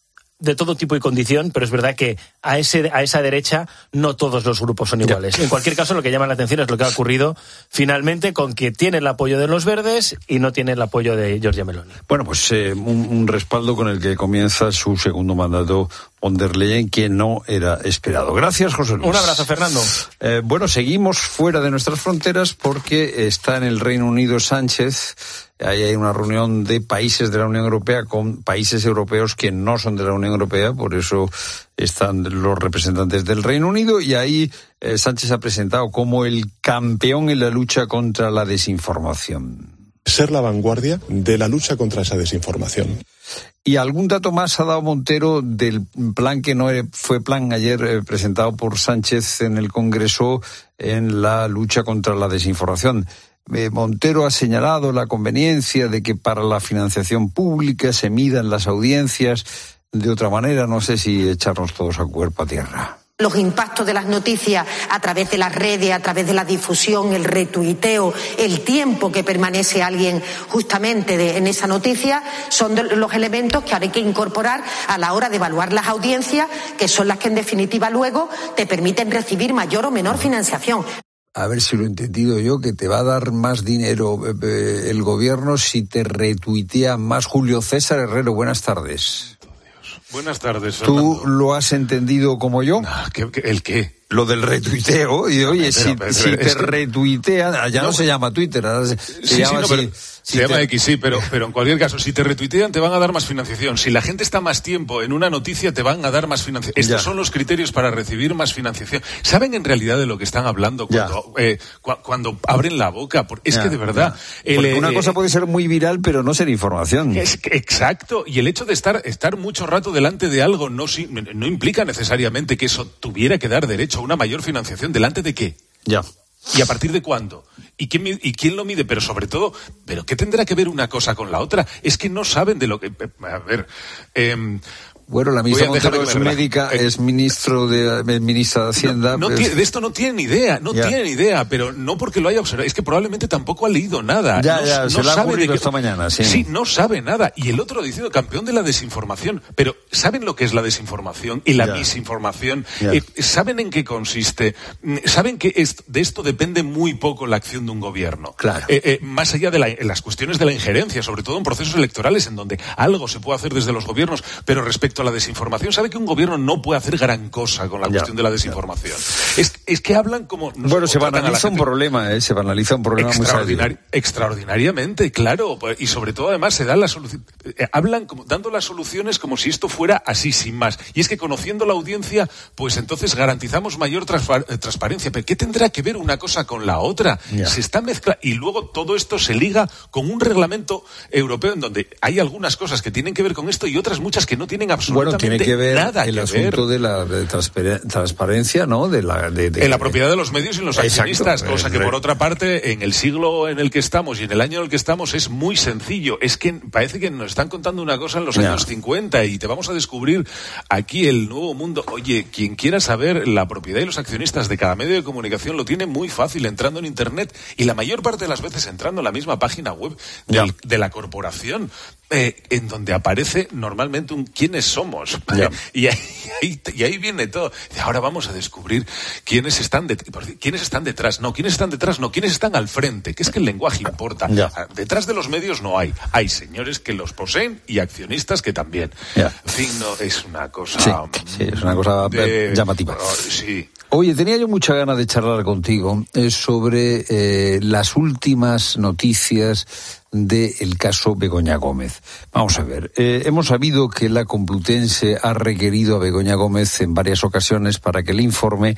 de todo tipo y condición, pero es verdad que a ese a esa derecha no todos los grupos son iguales. En cualquier caso, lo que llama la atención es lo que ha ocurrido finalmente con que tiene el apoyo de los verdes y no tiene el apoyo de Giorgia Meloni. Bueno, pues eh, un, un respaldo con el que comienza su segundo mandato von der Leyen, que no era esperado. Gracias, José Luis. Un abrazo, Fernando. Eh, bueno, seguimos fuera de nuestras fronteras porque está en el Reino Unido Sánchez. Ahí hay una reunión de países de la Unión Europea con países europeos que no son de la Unión Europea, por eso están los representantes del Reino Unido, y ahí eh, Sánchez ha presentado como el campeón en la lucha contra la desinformación. Ser la vanguardia de la lucha contra esa desinformación. Y algún dato más ha dado Montero del plan que no fue plan ayer eh, presentado por Sánchez en el Congreso en la lucha contra la desinformación. Eh, Montero ha señalado la conveniencia de que para la financiación pública se midan las audiencias de otra manera. No sé si echarnos todos a cuerpo a tierra. Los impactos de las noticias a través de las redes, a través de la difusión, el retuiteo, el tiempo que permanece alguien justamente de, en esa noticia, son de los elementos que ahora hay que incorporar a la hora de evaluar las audiencias, que son las que en definitiva luego te permiten recibir mayor o menor financiación. A ver si lo he entendido yo, que te va a dar más dinero eh, el gobierno si te retuitea más. Julio César Herrero, buenas tardes. Buenas tardes, Fernando. ¿Tú lo has entendido como yo? No, ¿qué, qué, ¿El qué? lo del retuiteo, y oye, pero, si, pero, si te que... retuitean, allá no, no se llama Twitter, se, sí, se llama sí, no, así. Pero... Se si llama te... X, sí, pero, pero en cualquier caso, si te retuitean te van a dar más financiación. Si la gente está más tiempo en una noticia te van a dar más financiación. Estos ya. son los criterios para recibir más financiación. ¿Saben en realidad de lo que están hablando cuando, eh, cu- cuando abren la boca? Es ya, que de verdad... El, Porque una eh, cosa puede ser muy viral, pero no ser información. Es que, exacto. Y el hecho de estar, estar mucho rato delante de algo no, no implica necesariamente que eso tuviera que dar derecho a una mayor financiación. ¿Delante de qué? Ya. ¿Y a partir de cuándo? ¿Y quién, ¿Y quién lo mide? Pero sobre todo, ¿pero qué tendrá que ver una cosa con la otra? Es que no saben de lo que... A ver... Eh, Bueno, la ministra Montero es médica, eh, es ministro de, eh, ministra de Hacienda. No, no pues... tiene, de esto no tiene ni idea, no ya. tiene ni idea, pero no porque lo haya observado, es que probablemente tampoco ha leído nada. Ya, no, ya, no se lo ha sabe ocurrido de esta mañana, sí. Sí, no sabe nada. Y el otro diciendo campeón de la desinformación. Pero ¿saben lo que es la desinformación y la ya. misinformación? Eh, ¿Saben en qué consiste? ¿Saben que es, de esto depende muy poco la acción de un gobierno? Claro. Eh, eh, más allá de la, las cuestiones de la injerencia, sobre todo en procesos electorales, en donde algo se puede hacer desde los gobiernos, pero respecto a la desinformación, sabe que un gobierno no puede hacer gran cosa con la ya, cuestión de la desinformación. Es, es que hablan como... No bueno, sé, se banaliza un problema, ¿eh? Se banaliza un problema muy serio. Extraordinariamente, claro. Y sobre todo, además, se dan las soluciones... Eh, hablan como, dando las soluciones como si esto fuera así, sin más. Y es que conociendo la audiencia, pues entonces garantizamos mayor transpa- transparencia. ¿Pero qué tendrá que ver una cosa con la otra? Ya. Se está mezclando... Y luego todo esto se liga con un reglamento europeo en donde hay algunas cosas que tienen que ver con esto y otras muchas que no tienen absolutamente bueno, tiene que ver nada el que asunto ver. de la de transpar- transparencia, ¿no? De la de, de, en la propiedad de los medios y en los accionistas, exacto, cosa que por otra parte en el siglo en el que estamos y en el año en el que estamos es muy sencillo. Es que parece que nos están contando una cosa en los ya. años cincuenta y te vamos a descubrir aquí el nuevo mundo. Oye, quien quiera saber la propiedad y los accionistas de cada medio de comunicación lo tiene muy fácil entrando en internet y la mayor parte de las veces entrando en la misma página web del, de la corporación. Eh, en donde aparece normalmente un quiénes somos yeah. y, ahí, y, ahí, y ahí viene todo. Ahora vamos a descubrir quiénes están de, quiénes están detrás, no, quiénes están detrás, no, quiénes están al frente, que es que el lenguaje importa. Yeah. Detrás de los medios no hay, hay señores que los poseen y accionistas que también. Yeah. En fin, no, es una cosa. Sí, sí, es una cosa de, llamativa. Oh, sí. Oye, tenía yo mucha ganas de charlar contigo eh, sobre eh, las últimas noticias del caso Begoña Gómez. Vamos a ver, eh, hemos sabido que la Complutense ha requerido a Begoña Gómez en varias ocasiones para que le informe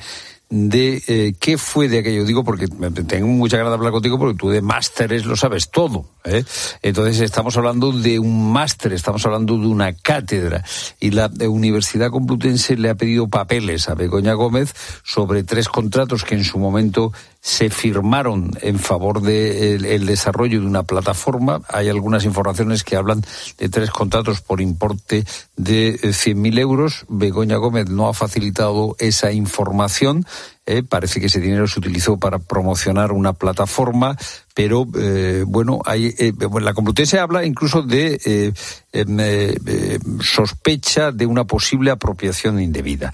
de eh, qué fue de aquello. Digo porque tengo mucha ganas de hablar contigo porque tú de másteres lo sabes todo, ¿eh? Entonces estamos hablando de un máster, estamos hablando de una cátedra y la Universidad Complutense le ha pedido papeles a Begoña Gómez sobre tres contratos que en su momento se firmaron en favor del de el desarrollo de una plataforma. Hay algunas informaciones que hablan de tres contratos por importe de cien mil euros. Begoña Gómez no ha facilitado esa información. Eh, parece que ese dinero se utilizó para promocionar una plataforma, pero eh, bueno, hay, eh, bueno, la Complutense habla incluso de eh, eh, eh, sospecha de una posible apropiación indebida.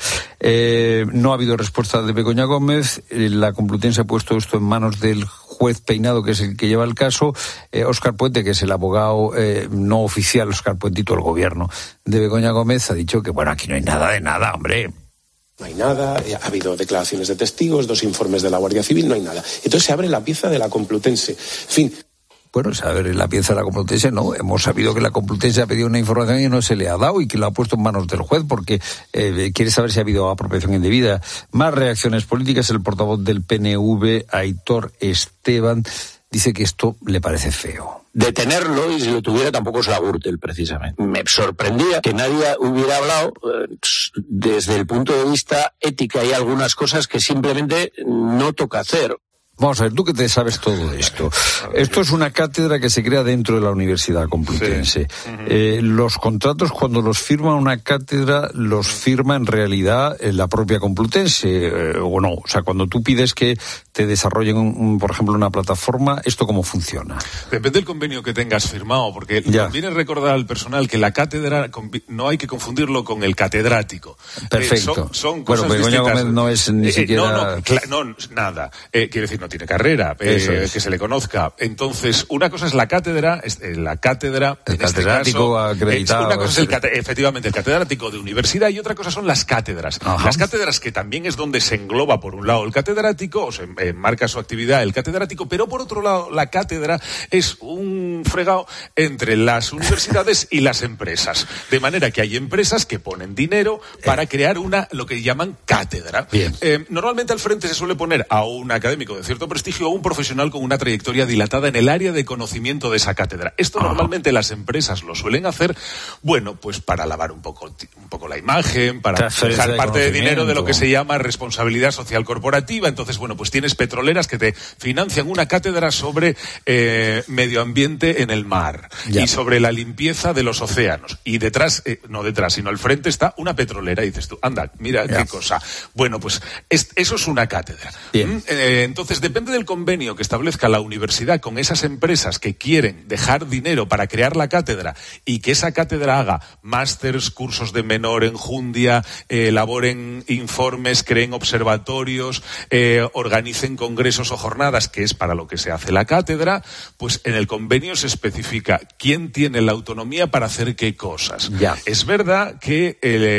Eh, no ha habido respuesta de Begoña Gómez. Eh, la Complutense ha puesto esto en manos del juez Peinado, que es el que lleva el caso. eh, Óscar Puente, que es el abogado eh, no oficial, Óscar Puentito, el gobierno de Begoña Gómez, ha dicho que bueno, aquí no hay nada de nada, hombre. No hay nada, ha habido declaraciones de testigos, dos informes de la Guardia Civil, no hay nada. Entonces se abre la pieza de la Complutense. En fin. Bueno, se abre la pieza de la Complutense, no. Hemos sabido que la Complutense ha pedido una información y no se le ha dado y que lo ha puesto en manos del juez porque eh, quiere saber si ha habido apropiación indebida. Más reacciones políticas. El portavoz del P N V, Aitor Esteban, dice que esto le parece feo. Detenerlo, y si lo tuviera tampoco es la Gürtel, precisamente. Me sorprendía que nadie hubiera hablado eh, desde el punto de vista ética. Hay algunas cosas que simplemente no toca hacer. Vamos a ver, tú que te sabes todo de esto. Esto es una cátedra que se crea dentro de la Universidad Complutense. Sí. Uh-huh. Eh, los contratos, cuando los firma una cátedra, los firma en realidad la propia Complutense, eh, o no. O sea, cuando tú pides que te desarrollen, un, un, por ejemplo, una plataforma, ¿esto cómo funciona? Depende del convenio que tengas firmado, porque ya. Conviene recordar al personal que la cátedra no hay que confundirlo con el catedrático. Perfecto. Eh, son, son cosas bueno, Begoña Gómez no es ni eh, siquiera... No, no, cla- no nada. Eh, quiero decir, no tiene carrera, eh, que se le conozca. Entonces, una cosa es la cátedra, eh, la cátedra, el en catedrático este caso, acreditado. Una cosa es el cate- efectivamente el catedrático de universidad y otra cosa son las cátedras. Ajá. Las cátedras, que también es donde se engloba por un lado el catedrático, o se enmarca su actividad el catedrático, pero por otro lado la cátedra es un fregado entre las universidades y las empresas. De manera que hay empresas que ponen dinero para crear una, lo que llaman cátedra. Bien. Eh, normalmente al frente se suele poner a un académico de cierto prestigio o un profesional con una trayectoria dilatada en el área de conocimiento de esa cátedra. Esto Ajá. normalmente las empresas lo suelen hacer, bueno, pues para lavar un poco, un poco la imagen, para dejar de parte de dinero de lo que se llama responsabilidad social corporativa. Entonces, bueno, pues tienes petroleras que te financian una cátedra sobre eh, medio ambiente en el mar ya. y sobre la limpieza de los océanos. Y detrás, eh, no detrás, sino al frente está una petrolera y dices tú, anda, mira ya. qué cosa. Bueno, pues es, eso es una cátedra. Bien. Eh, entonces, depende del convenio que establezca la universidad con esas empresas que quieren dejar dinero para crear la cátedra y que esa cátedra haga másters, cursos de menor enjundia, eh, elaboren informes, creen observatorios, eh, organicen congresos o jornadas, que es para lo que se hace la cátedra, pues en el convenio se especifica quién tiene la autonomía para hacer qué cosas. Ya. Es verdad que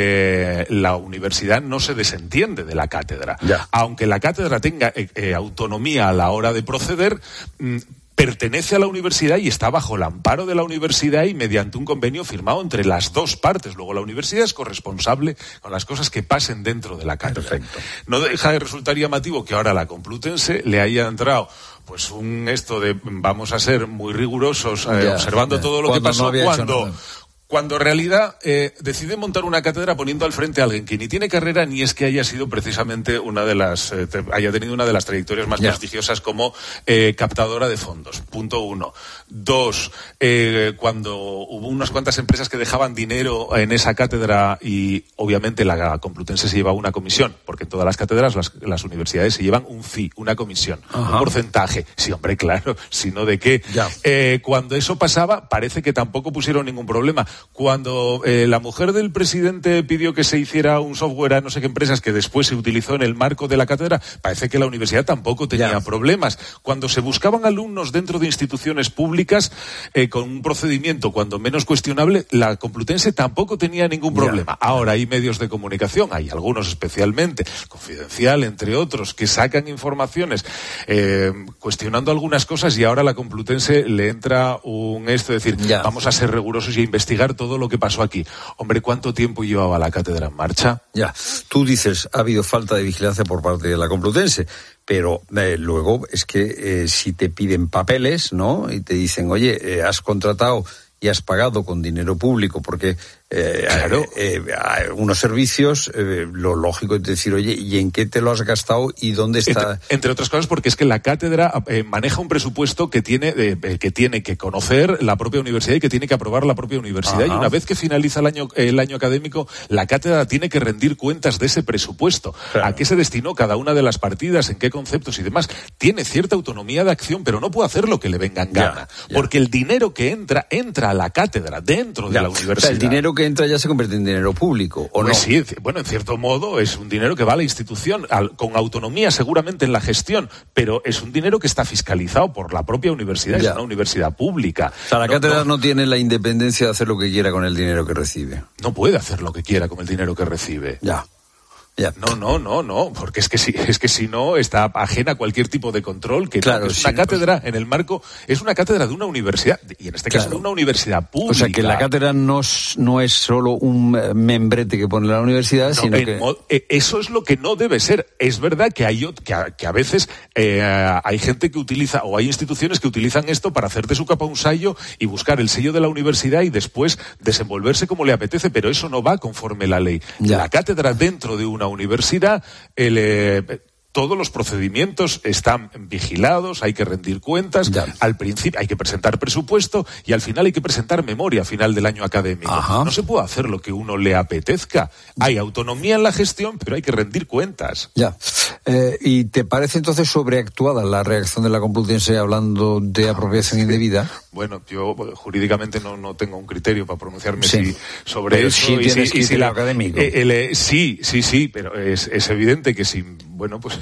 eh, la universidad no se desentiende de la cátedra. Ya. Aunque la cátedra tenga eh, eh, autonomía a la hora de proceder, mmm, pertenece a la universidad y está bajo el amparo de la universidad y mediante un convenio firmado entre las dos partes. Luego la universidad es corresponsable con las cosas que pasen dentro de la cátedra. Perfecto. No deja de resultar llamativo que ahora a la Complutense le haya entrado pues un esto de vamos a ser muy rigurosos eh, ya, observando ya. todo lo que pasó no cuando... Cuando en realidad eh, decide montar una cátedra poniendo al frente a alguien que ni tiene carrera ni es que haya sido precisamente una de las eh, te, haya tenido una de las trayectorias más yeah. prestigiosas como eh, captadora de fondos. Punto uno. Dos, eh, cuando hubo unas cuantas empresas que dejaban dinero en esa cátedra y obviamente la Complutense se llevaba una comisión, porque en todas las cátedras las, las universidades se llevan un fee, una comisión, Ajá. un porcentaje. Sí, hombre, claro, sino de qué. Yeah. Eh, cuando eso pasaba, parece que tampoco pusieron ningún problema. Cuando eh, la mujer del presidente pidió que se hiciera un software a no sé qué empresas que después se utilizó en el marco de la cátedra, parece que la universidad tampoco tenía ya. problemas. Cuando se buscaban alumnos dentro de instituciones públicas eh, con un procedimiento cuando menos cuestionable, la Complutense tampoco tenía ningún problema. Ya. Ahora hay medios de comunicación, hay algunos especialmente, Confidencial, entre otros, que sacan informaciones eh, cuestionando algunas cosas y ahora a la Complutense le entra un esto de decir, ya. vamos a ser rigurosos y a investigar todo lo que pasó aquí. Hombre, ¿cuánto tiempo llevaba la cátedra en marcha? Ya, tú dices, ha habido falta de vigilancia por parte de la Complutense, pero eh, luego es que eh, si te piden papeles, ¿no? Y te dicen, oye, eh, has contratado y has pagado con dinero público porque eh, claro. eh, eh, unos servicios, eh, lo lógico es decir, oye, ¿y en qué te lo has gastado y dónde está? Entre, entre otras cosas porque es que la cátedra eh, maneja un presupuesto que tiene eh, que tiene que conocer la propia universidad y que tiene que aprobar la propia universidad. Ajá. Y una vez que finaliza el año el año académico, la cátedra tiene que rendir cuentas de ese presupuesto. Claro. ¿A qué se destinó cada una de las partidas? ¿En qué conceptos y demás? Tiene cierta autonomía de acción, pero no puede hacer lo que le venga en gana. Ya, ya. Porque el dinero que entra, entra a la cátedra, dentro de ya. la universidad. O sea, el dinero que entra ya se convierte en dinero público, ¿o pues no? Sí, bueno, en cierto modo es un dinero que va a la institución, al, con autonomía seguramente en la gestión, pero es un dinero que está fiscalizado por la propia universidad, ya. es una universidad pública. O sea, la no, cátedra no, no tiene la independencia de hacer lo que quiera con el dinero que recibe. No puede hacer lo que quiera con el dinero que recibe. Ya. Ya. No, no, no, no, porque es que si, es que si no está ajena a cualquier tipo de control, que, claro, no, que es sí, una cátedra pues... en el marco, es una cátedra de una universidad, y en este caso claro. de una universidad pública. O sea, que la cátedra no es, no es solo un membrete que pone la universidad, no, sino que... Mod, eso es lo que no debe ser. Es verdad que hay que a, que a veces eh, hay gente que utiliza, o hay instituciones que utilizan esto para hacer de su capa un sallo y buscar el sello de la universidad y después desenvolverse como le apetece, pero eso no va conforme la ley. Ya. La cátedra dentro de una universidad El, eh, todos los procedimientos están vigilados, hay que rendir cuentas, ya. al principio hay que presentar presupuesto y al final hay que presentar memoria a final del año académico. Ajá. No se puede hacer lo que uno le apetezca. Hay autonomía en la gestión, pero hay que rendir cuentas. Ya. Eh, ¿Y te parece entonces sobreactuada la reacción de la Complutense hablando de apropiación indebida? Bueno, yo jurídicamente no, no tengo un criterio para pronunciarme sí. si, sobre pero eso. Sí, y tienes si, y si la, académico. Eh, el, eh, sí, sí, sí, pero es, es evidente que si, bueno, pues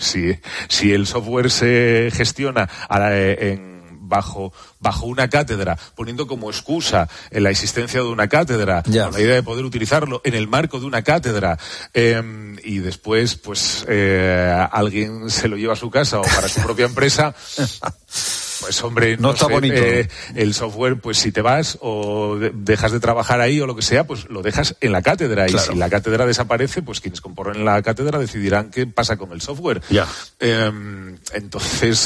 si, si el software se gestiona a la, en bajo bajo una cátedra, poniendo como excusa la existencia de una cátedra, ya, con la idea de poder utilizarlo en el marco de una cátedra, eh, y después pues eh, alguien se lo lleva a su casa o para su propia empresa, pues hombre, no, no está sé, bonito. Eh, el software, pues si te vas o de, dejas de trabajar ahí o lo que sea, pues lo dejas en la cátedra, claro. Y si la cátedra desaparece, pues quienes componen la cátedra decidirán qué pasa con el software. Ya. Eh, entonces,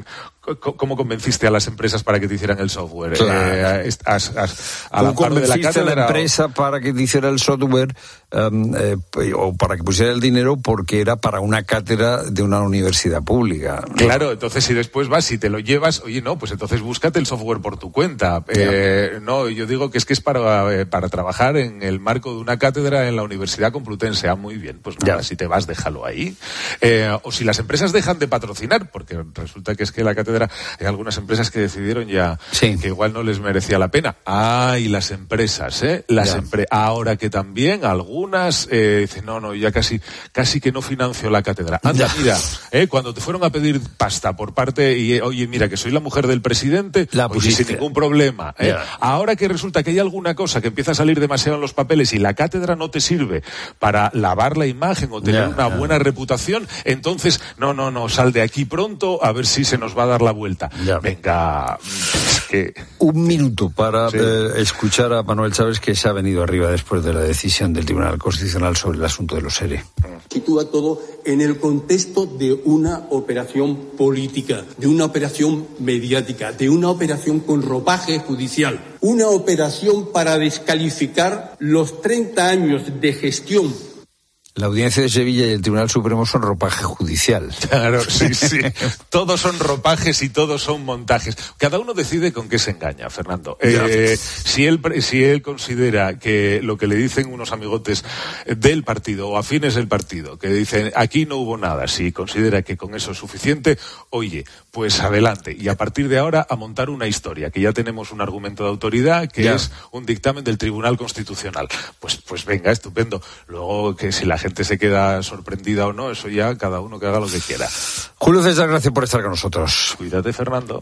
¿cómo convenciste a las empresas para que te hicieran el software? Claro. Eh, has, has, a la ¿Cómo parte de la convenciste cátedra, a la empresa o... para que te hiciera el software um, eh, o para que pusiera el dinero porque era para una cátedra de una universidad pública? Claro, entonces si después vas y te lo llevas, oye, no, pues entonces búscate el software por tu cuenta. Eh, no, yo digo que es que es para, eh, para trabajar en el marco de una cátedra en la Universidad Complutense. Ah, muy bien, pues nada, ya. Si te vas, déjalo ahí. Eh, o si las empresas dejan de patrocinar, porque resulta que es que la cátedra, hay algunas empresas que decidieron ya sí. que igual no les merecía la pena. Ah, y las empresas, ¿eh? Las empre- ahora que también algunas eh, dicen, no, no, ya casi, casi que no financio la cátedra. Anda, ya. mira, eh, cuando te fueron a pedir pasta por parte, y eh, oye, mira, que soy la mujer del presidente, la oye, sin ningún problema. ¿eh? Ahora que resulta que hay alguna cosa que empieza a salir demasiado en los papeles y la cátedra no te sirve para lavar la imagen o tener ya, una ya. buena reputación, entonces, no, no, no, sal de aquí pronto a ver si se nos va a dar la vuelta. Ya. Venga, es que... Un minuto para sí. eh, escuchar a Manuel Chaves, que se ha venido arriba después de la decisión del Tribunal Constitucional sobre el asunto de los E R E. Sitúa todo en el contexto de una operación política, de una operación mediática, de una operación con ropaje judicial, una operación para descalificar los treinta años de gestión. La Audiencia de Sevilla y el Tribunal Supremo son ropaje judicial. Claro, sí, sí. Todos son ropajes y todos son montajes. Cada uno decide con qué se engaña, Fernando. Eh, si él si él considera que lo que le dicen unos amigotes del partido o afines del partido, que dicen aquí no hubo nada, si considera que con eso es suficiente, oye, pues adelante. Y a partir de ahora a montar una historia, que ya tenemos un argumento de autoridad, que ya. es un dictamen del Tribunal Constitucional. Pues, pues venga, estupendo. Luego que si la gente se queda sorprendida o no, eso ya cada uno que haga lo que quiera. Julio César, gracias por estar con nosotros. Cuídate, Fernando.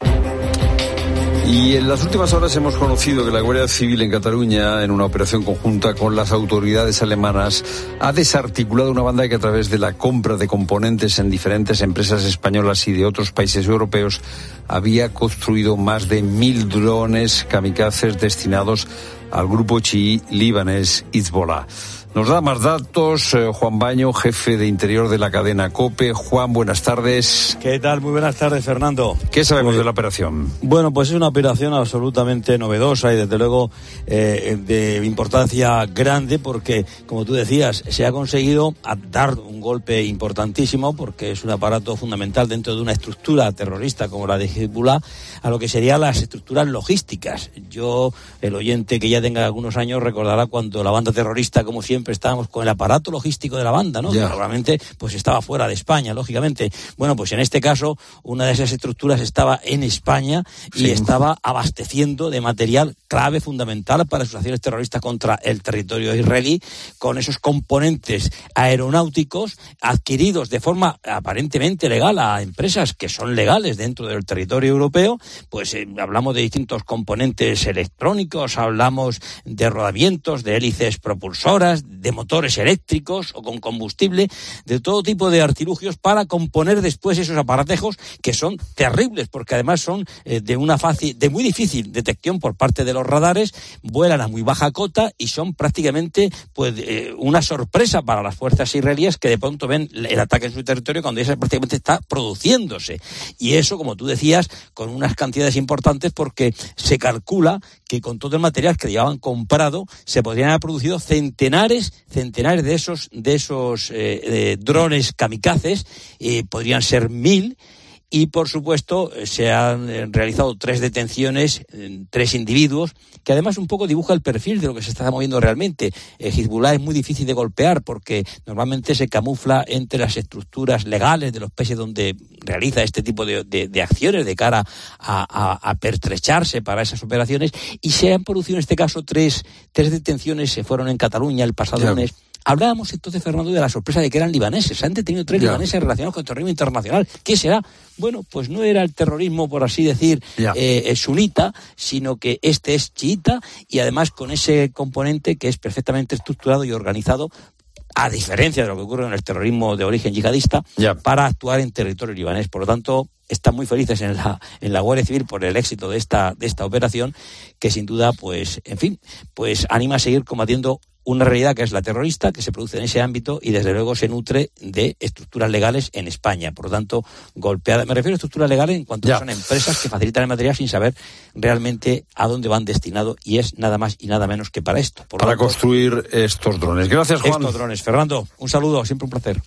Y en las últimas horas hemos conocido que la Guardia Civil en Cataluña, en una operación conjunta con las autoridades alemanas, ha desarticulado una banda que a través de la compra de componentes en diferentes empresas españolas y de otros países europeos había construido más de mil drones kamikazes destinados al grupo chií libanés Hezbollah. Nos da más datos eh, Juan Baño, jefe de Interior de la cadena COPE. Juan, buenas tardes. ¿Qué tal? Muy buenas tardes, Fernando. ¿Qué sabemos pues, de la operación? Bueno, pues es una operación absolutamente novedosa y desde luego eh, de importancia grande porque, como tú decías, se ha conseguido dar un golpe importantísimo porque es un aparato fundamental dentro de una estructura terrorista como la de Hezbollah a lo que serían las estructuras logísticas. Yo, el oyente que ya tenga algunos años, recordará cuando la banda terrorista, como siempre, Siempre estábamos con el aparato logístico de la banda, ¿no? Yeah. Que normalmente pues estaba fuera de España, lógicamente. Bueno, pues en este caso, una de esas estructuras estaba en España y sí. estaba abasteciendo de material clave, fundamental para sus acciones terroristas contra el territorio israelí, con esos componentes aeronáuticos adquiridos de forma aparentemente legal a empresas que son legales dentro del territorio europeo. Pues eh, hablamos de distintos componentes electrónicos, hablamos de rodamientos, de hélices propulsoras, de motores eléctricos o con combustible, de todo tipo de artilugios para componer después esos aparatejos que son terribles, porque además son eh, de una fácil, de muy difícil detección por parte de los radares, vuelan a muy baja cota y son prácticamente pues eh, una sorpresa para las fuerzas israelíes que de pronto ven el ataque en su territorio cuando ya prácticamente está produciéndose. Y eso, como tú decías, con unas cantidades importantes porque se calcula que con todo el material que llevaban comprado se podrían haber producido centenares centenares de esos de esos eh, de drones kamikazes, eh, podrían ser mil. Y, por supuesto, se han realizado tres detenciones, tres individuos, que además un poco dibuja el perfil de lo que se está moviendo realmente. Eh, Hezbollah es muy difícil de golpear porque normalmente se camufla entre las estructuras legales de los países donde realiza este tipo de, de, de acciones de cara a, a, a pertrecharse para esas operaciones. Y se han producido en este caso tres, tres detenciones, se fueron en Cataluña el pasado yeah. mes, Hablábamos entonces, Fernando, de la sorpresa de que eran libaneses. Se han detenido tres Ya. libaneses relacionados con terrorismo internacional. ¿Qué será? Bueno, pues no era el terrorismo, por así decir, eh, sunita, sino que este es chiita y además con ese componente que es perfectamente estructurado y organizado, a diferencia de lo que ocurre en el terrorismo de origen yihadista, ya. para actuar en territorio libanés. Por lo tanto, están muy felices en la en la Guardia Civil por el éxito de esta de esta operación, que sin duda, pues, en fin, pues anima a seguir combatiendo una realidad que es la terrorista, que se produce en ese ámbito y desde luego se nutre de estructuras legales en España. Por lo tanto, golpeada. Me refiero a estructuras legales en cuanto a que son empresas que facilitan el material sin saber realmente a dónde van destinados, y es nada más y nada menos que para esto. Por para tanto, construir estos drones. Gracias, Juan. Estos drones. Fernando, un saludo, siempre un placer.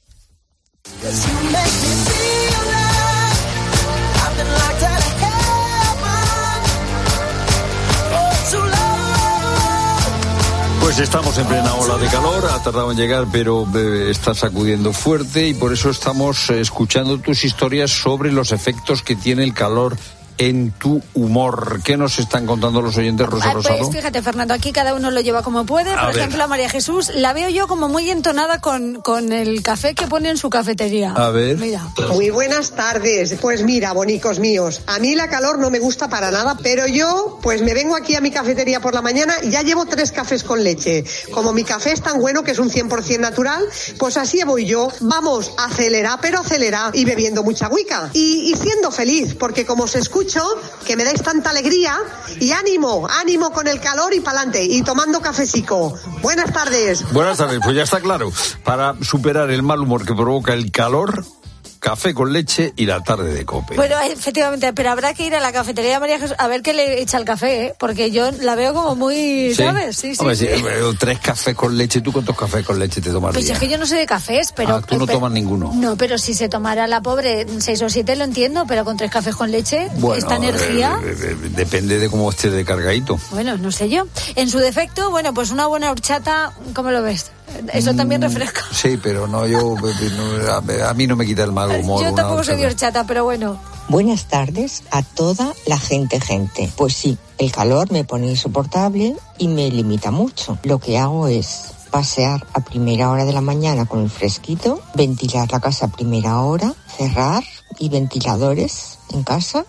Pues estamos en plena ola de calor, ha tardado en llegar, pero eh, está sacudiendo fuerte y por eso estamos eh, escuchando tus historias sobre los efectos que tiene el calor en tu humor. ¿Qué nos están contando los oyentes, Rosa Ah, Rosado? pues fíjate, Fernando, aquí cada uno lo lleva como puede. Por A ejemplo, ver. a María Jesús la veo yo como muy entonada con, con el café que pone en su cafetería. A ver. Mira. Muy buenas tardes. Pues mira, bonicos míos, a mí la calor no me gusta para nada, pero yo pues me vengo aquí a mi cafetería por la mañana y ya llevo tres cafés con leche. Como mi café es tan bueno que es un cien por ciento natural, pues así voy yo. Vamos, acelerar, pero acelerar y bebiendo mucha agüica. Y, y siendo feliz, porque como os escucho, que me dais tanta alegría y ánimo, ánimo con el calor y pa'lante y tomando cafecico. Buenas tardes. Buenas tardes, pues ya está claro. Para superar el mal humor que provoca el calor, café con leche y la tarde de COPE. Bueno, efectivamente, pero habrá que ir a la cafetería de María Jesús a ver qué le echa el café, ¿eh? Porque yo la veo como muy, ¿sabes? Sí, sí. Hombre, sí. sí, pero tres cafés con leche. ¿Tú cuántos cafés con leche te tomas? Pues día? es que yo no sé de cafés, pero... Ah, tú no pero- tomas ninguno. No, pero si se tomara la pobre seis o siete lo entiendo, pero con tres cafés con leche, Bueno, esta energía... eh, eh, depende de cómo esté de cargadito. Bueno, no sé yo. En su defecto, bueno, pues una buena horchata, ¿cómo lo ves? Eso también refresca. Sí, pero no, yo no, a, a mí no me quita el mal humor. Yo una tampoco soy de horchata. horchata, pero bueno. Buenas tardes a toda la gente, gente. Pues sí, el calor me pone insoportable y me limita mucho. Lo que hago es pasear a primera hora de la mañana con el fresquito, ventilar la casa a primera hora, cerrar y ventiladores en casa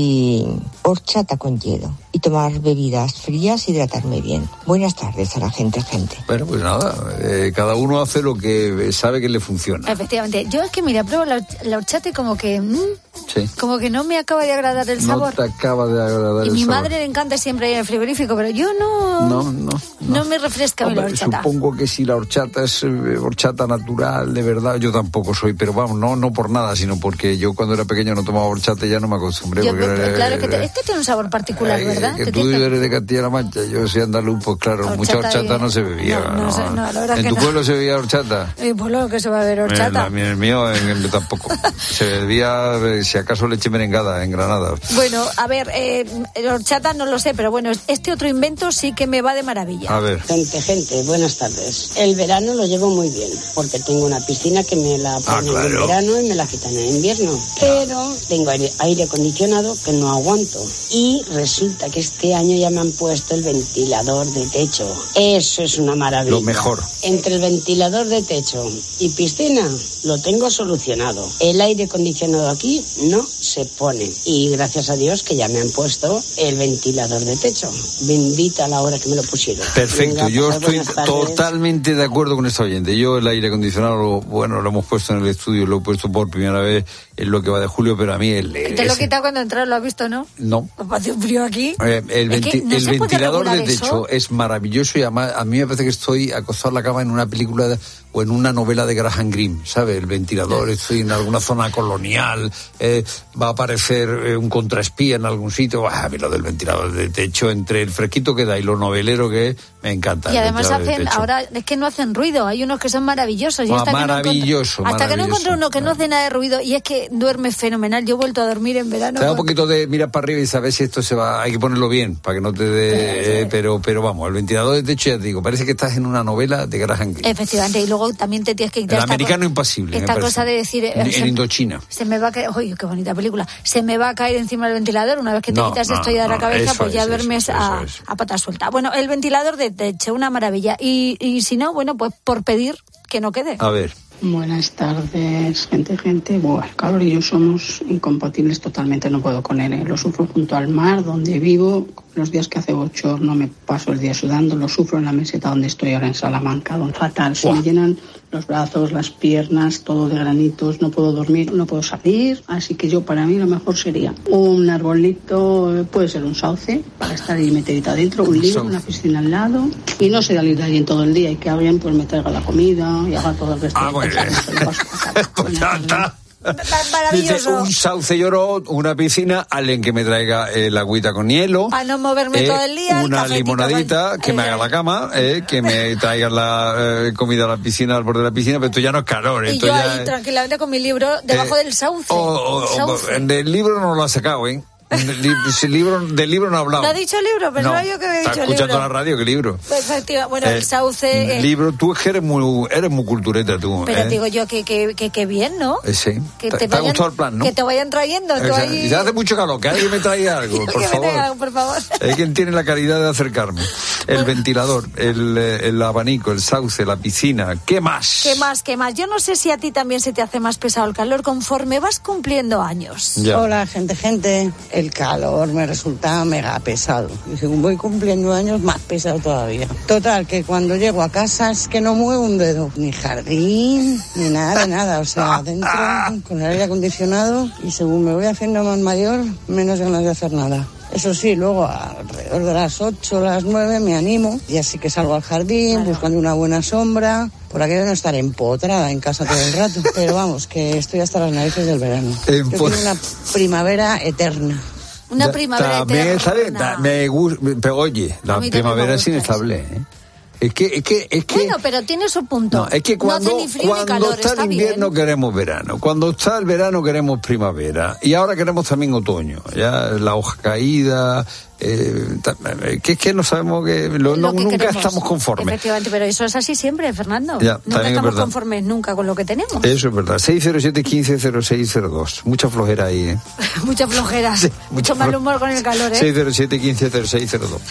y horchata con hielo y tomar bebidas frías, hidratarme bien. Buenas tardes a la gente, gente. Bueno, pues nada, eh, cada uno hace lo que sabe que le funciona. Efectivamente. Yo es que, mira, pruebo la, la horchata y como que... mm, Sí. como que no me acaba de agradar el No sabor. te acaba de agradar Y el mi sabor. madre le encanta siempre en el frigorífico, pero yo no... No, no. No me refresca a mí la Hombre, horchata. supongo que si la horchata es eh, horchata natural, de verdad, yo tampoco soy, pero vamos, no no por nada, sino porque yo cuando era pequeño no tomaba horchata y ya no me acostumbré. Yo, porque, pero claro, es que, te- eh, es que tiene un sabor particular, eh, ¿verdad? que Te tú tiene- eres de Castilla-La Mancha, yo soy andaluz, pues claro, Horchata mucha horchata y- no se bebía. no, no sé, no, la verdad ¿En que tu no. pueblo se bebía horchata? Eh, pues lo que se va a ver En horchata. el, en el mío, en el mío tampoco. Se bebía, eh, si acaso, leche merengada en Granada. Bueno, a ver, eh, horchata no lo sé, pero bueno, este otro invento sí que me va de maravilla. A ver. Gente, gente, buenas tardes. El verano lo llevo muy bien, porque tengo una piscina que me la ponen claro. en verano y me la quitan en invierno. Pero tengo aire, aire acondicionado que no aguanto. Y resulta que este año ya me han puesto el ventilador de techo. Eso es una maravilla. Lo mejor. Entre el ventilador de techo y piscina lo tengo solucionado. El aire acondicionado aquí no se pone. Y gracias a Dios que ya me han puesto el ventilador de techo. Bendita la hora que me lo pusieron. Perfecto, Venga, yo pasad estoy buenas tardes. totalmente de acuerdo con esta oyente. Yo el aire acondicionado, lo- bueno, lo hemos puesto en el estudio, lo he puesto por primera vez en lo que va de julio, pero a mí el... Te lo he ese- quitado cuando entraron, ¿lo has visto, no? no. Hace un frío aquí. Eh, el Es que venti- no el se puede ventilador de regular techo eso. es maravilloso y además a mí me parece que estoy acostado en la cama en una película de- o en una novela de Graham Greene, ¿sabes? El ventilador, estoy en alguna zona colonial, eh, va a aparecer eh, un contraespía en algún sitio. Ah, a mí lo del ventilador de techo, entre el fresquito que da y lo novelero que es, me encanta. Y el además ventilador de hacen, techo. ahora es que no hacen ruido, hay unos que son maravillosos. Y Ah, hasta que no encontré- maravilloso, hasta que no maravilloso. encontré uno que no hace nada de ruido y es que duerme fenomenal. Yo he vuelto a dormir en verano. Te da un con- poquito de mirar para arriba y sabes si esto se va, hay que ponerlo bien para que no te dé, eh, pero pero vamos, el ventilador de techo ya te digo, parece que estás en una novela de Graham Greene. Efectivamente, y luego también te tienes que El quitar esta americano co- impasible. me Esta parece. cosa de decir... eh, En, se- en Indochina. Se me va a caer, uy, qué bonita película. Se me va a caer encima del ventilador. Una vez que te No, quitas no, esto ya de la no, cabeza, eso pues ya es, duermes eso es, a, eso es. a pata suelta. Bueno, el ventilador de de Techo, una maravilla. Y, y si no, bueno, pues por pedir que no quede. A ver. Buenas tardes, gente, gente. Buah, el calor y yo somos incompatibles totalmente, no puedo con él. ¿eh? Lo sufro junto al mar, donde vivo. Los días que hace bochorno me paso el día sudando. Lo sufro en la meseta donde estoy ahora en Salamanca, donde fatal. Se me llenan los brazos, las piernas, todo de granitos. No puedo dormir, no puedo salir. Así que yo, para mí, lo mejor sería un arbolito, puede ser un sauce, para estar ahí metidita adentro, un libro, una piscina al lado. Y no sé salir de allí en todo el día y que alguien pues me traiga la comida y haga todo el resto. Ah, muy bien. Pues ya está. Maravilloso. Dice, un sauce lloró, una piscina, alguien que me traiga eh, la agüita con hielo. Para no moverme eh, todo el día. Una el limonadita, con... que me haga la cama, eh, que me traiga la eh, comida a la piscina, al borde de la piscina, pero esto ya no es calor. Y esto yo ya ahí es... tranquilamente con mi libro debajo eh, del sauce. O, o, sauce. O, del libro no lo ha sacado, ¿eh? Del libro, del libro no ha hablado. ¿No ha dicho libro? Pensaba no, yo que había dicho libro. Está escuchando la radio, ¿qué libro? Efectivamente. Bueno, eh, el sauce... Eh, libro, tú es que eres muy, eres muy cultureta, tú. Pero eh. digo yo que, que, que, que bien, ¿no? Eh, sí. Que te, te, te vayan, ha gustado el plan, ¿no? Que te vayan trayendo. O sea, ahí... Ya hace mucho calor, que alguien me traiga algo, por que favor. Me traiga algo, por favor. Hay quien tiene la caridad de acercarme. El bueno. ventilador, el, el abanico, el sauce, la piscina. ¿Qué más? ¿Qué más? ¿Qué más? Yo no sé si a ti también se te hace más pesado el calor conforme vas cumpliendo años. Ya. Hola, gente, gente. El calor me resulta mega pesado. Y según voy cumpliendo años, más pesado todavía. Total, que cuando llego a casa es que no muevo un dedo. Ni jardín, ni nada de nada. O sea, adentro, con el aire acondicionado. Y según me voy haciendo más mayor, menos ganas de hacer nada. Eso sí, luego alrededor de las ocho, las nueve me animo y así que salgo al jardín claro. buscando una buena sombra, por aquello de no estar empotrada en casa todo el rato. Pero vamos, que estoy hasta las narices del verano. Yo quiero una primavera eterna. Una primavera también eterna. Sale, me gusta, pero oye, la primavera es inestable, ¿eh? Es que, es que, es que... Bueno, pero tiene su punto. No, es que cuando, no frío, cuando calor, está, está el invierno bien. Queremos verano. Cuando está el verano queremos primavera. Y ahora queremos también otoño. Ya la hoja caída... Eh, que es que no sabemos que, lo, lo no, que nunca queremos. Estamos conformes. Efectivamente, pero eso es así siempre, Fernando. Ya, nunca estamos conformes nunca con lo que tenemos. Eso es verdad. seis cero siete, quince cero seis cero dos. Mucha flojera ahí, ¿eh? Mucha flojera. Sí, mucho mal humor con el calor, ¿eh? seis cero siete, quince cero seis cero dos.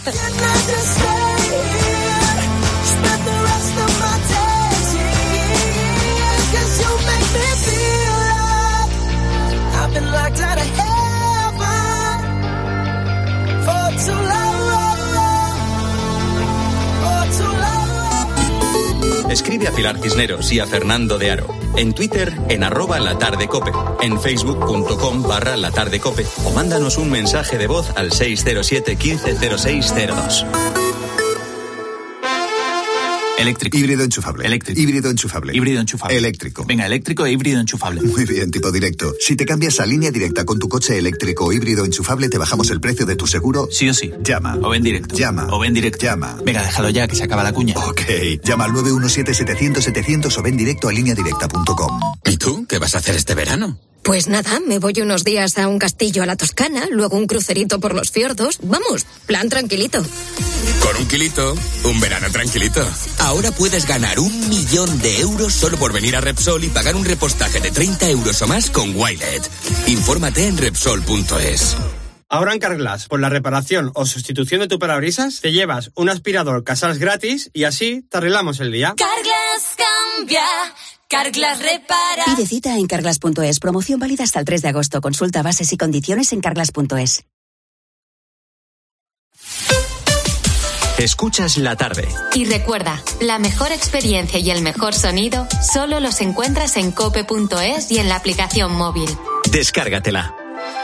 Escribe a Pilar Cisneros y a Fernando de Aro. En Twitter, en arroba latardecope. En facebook.com barra latardecope. O mándanos un mensaje de voz al seis cero siete, quince cero seis cero dos. Eléctrico. Híbrido enchufable. Eléctrico. Híbrido enchufable. Híbrido enchufable. Eléctrico. Venga, eléctrico e híbrido enchufable. Muy bien, tipo directo. Si te cambias a Línea Directa con tu coche eléctrico o híbrido enchufable, te bajamos el precio de tu seguro. Sí o sí. Llama. O ven directo. Llama. O ven directo. Llama. Venga, déjalo ya, que se acaba la cuña. Ok. Llama al nueve uno siete, setecientos, setecientos o ven directo a línea directa punto com. ¿Y tú? ¿Qué vas a hacer este verano? Pues nada, me voy unos días a un castillo a la Toscana, luego un crucerito por los fiordos. Vamos, plan tranquilito. Con un kilito, un verano tranquilito. Ahora puedes ganar un millón de euros solo por venir a Repsol y pagar un repostaje de treinta euros o más con Wilet. Infórmate en Repsol punto es. Ahora en Carglass, por la reparación o sustitución de tu parabrisas, te llevas un aspirador Casals gratis y así te arreglamos el día. Carglass cambia. Carglass repara. Pide cita en carglass punto es. Promoción válida hasta el tres de agosto. Consulta bases y condiciones en carglass punto es. Escuchas la tarde. Y recuerda, la mejor experiencia y el mejor sonido solo los encuentras en cope punto es y en la aplicación móvil. Descárgatela.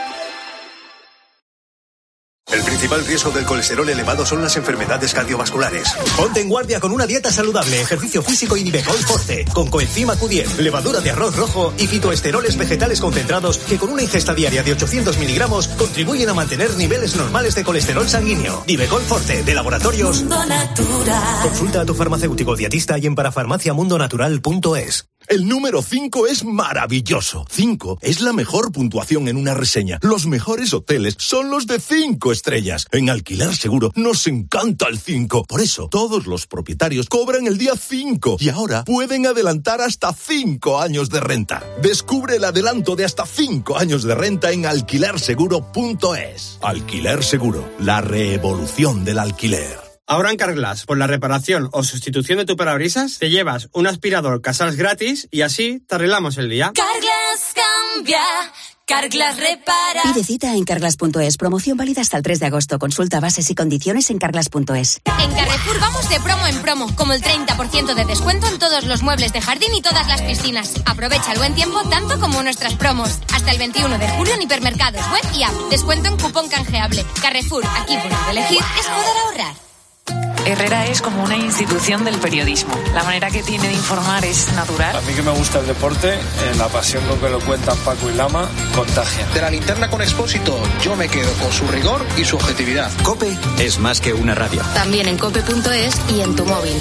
El principal riesgo del colesterol elevado son las enfermedades cardiovasculares. Ponte en guardia con una dieta saludable, ejercicio físico y Nivecol Forte, con coenzima Q diez, levadura de arroz rojo y fitoesteroles vegetales concentrados que con una ingesta diaria de ochocientos miligramos contribuyen a mantener niveles normales de colesterol sanguíneo. Nivecol Forte, de Laboratorios Mundo Natural. Consulta a tu farmacéutico dietista y en parafarmaciamundonatural punto es. El número cinco es maravilloso. cinco es la mejor puntuación en una reseña. Los mejores hoteles son los de cinco estrellas. En Alquiler Seguro nos encanta el cinco. Por eso, todos los propietarios cobran el día cinco y ahora pueden adelantar hasta cinco años de renta. Descubre el adelanto de hasta cinco años de renta en alquiler seguro punto es. Alquiler Seguro, la revolución del alquiler. Ahora en Carglass, por la reparación o sustitución de tu parabrisas, te llevas un aspirador Casals gratis y así te arreglamos el día. Carglass cambia, Carglass repara. Pide cita en carglass punto es. Promoción válida hasta el tres de agosto. Consulta bases y condiciones en carglass punto es. En Carrefour vamos de promo en promo, como el treinta por ciento de descuento en todos los muebles de jardín y todas las piscinas. Aprovecha el buen tiempo tanto como nuestras promos. Hasta el veintiuno de julio en hipermercados, web y app. Descuento en cupón canjeable. Carrefour, aquí poder elegir es poder ahorrar. Herrera es como una institución del periodismo. La manera que tiene de informar es natural. A mí que me gusta el deporte, eh, la pasión con que lo cuentan Paco y Lama, contagia. De la linterna con Expósito, yo me quedo con su rigor y su objetividad. COPE es más que una radio. También en cope punto es y en tu móvil.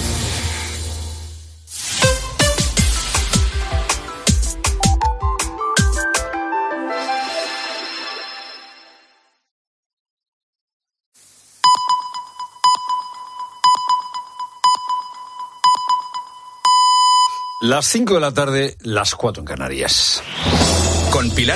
Las cinco de la tarde, las cuatro en Canarias. Con Pilar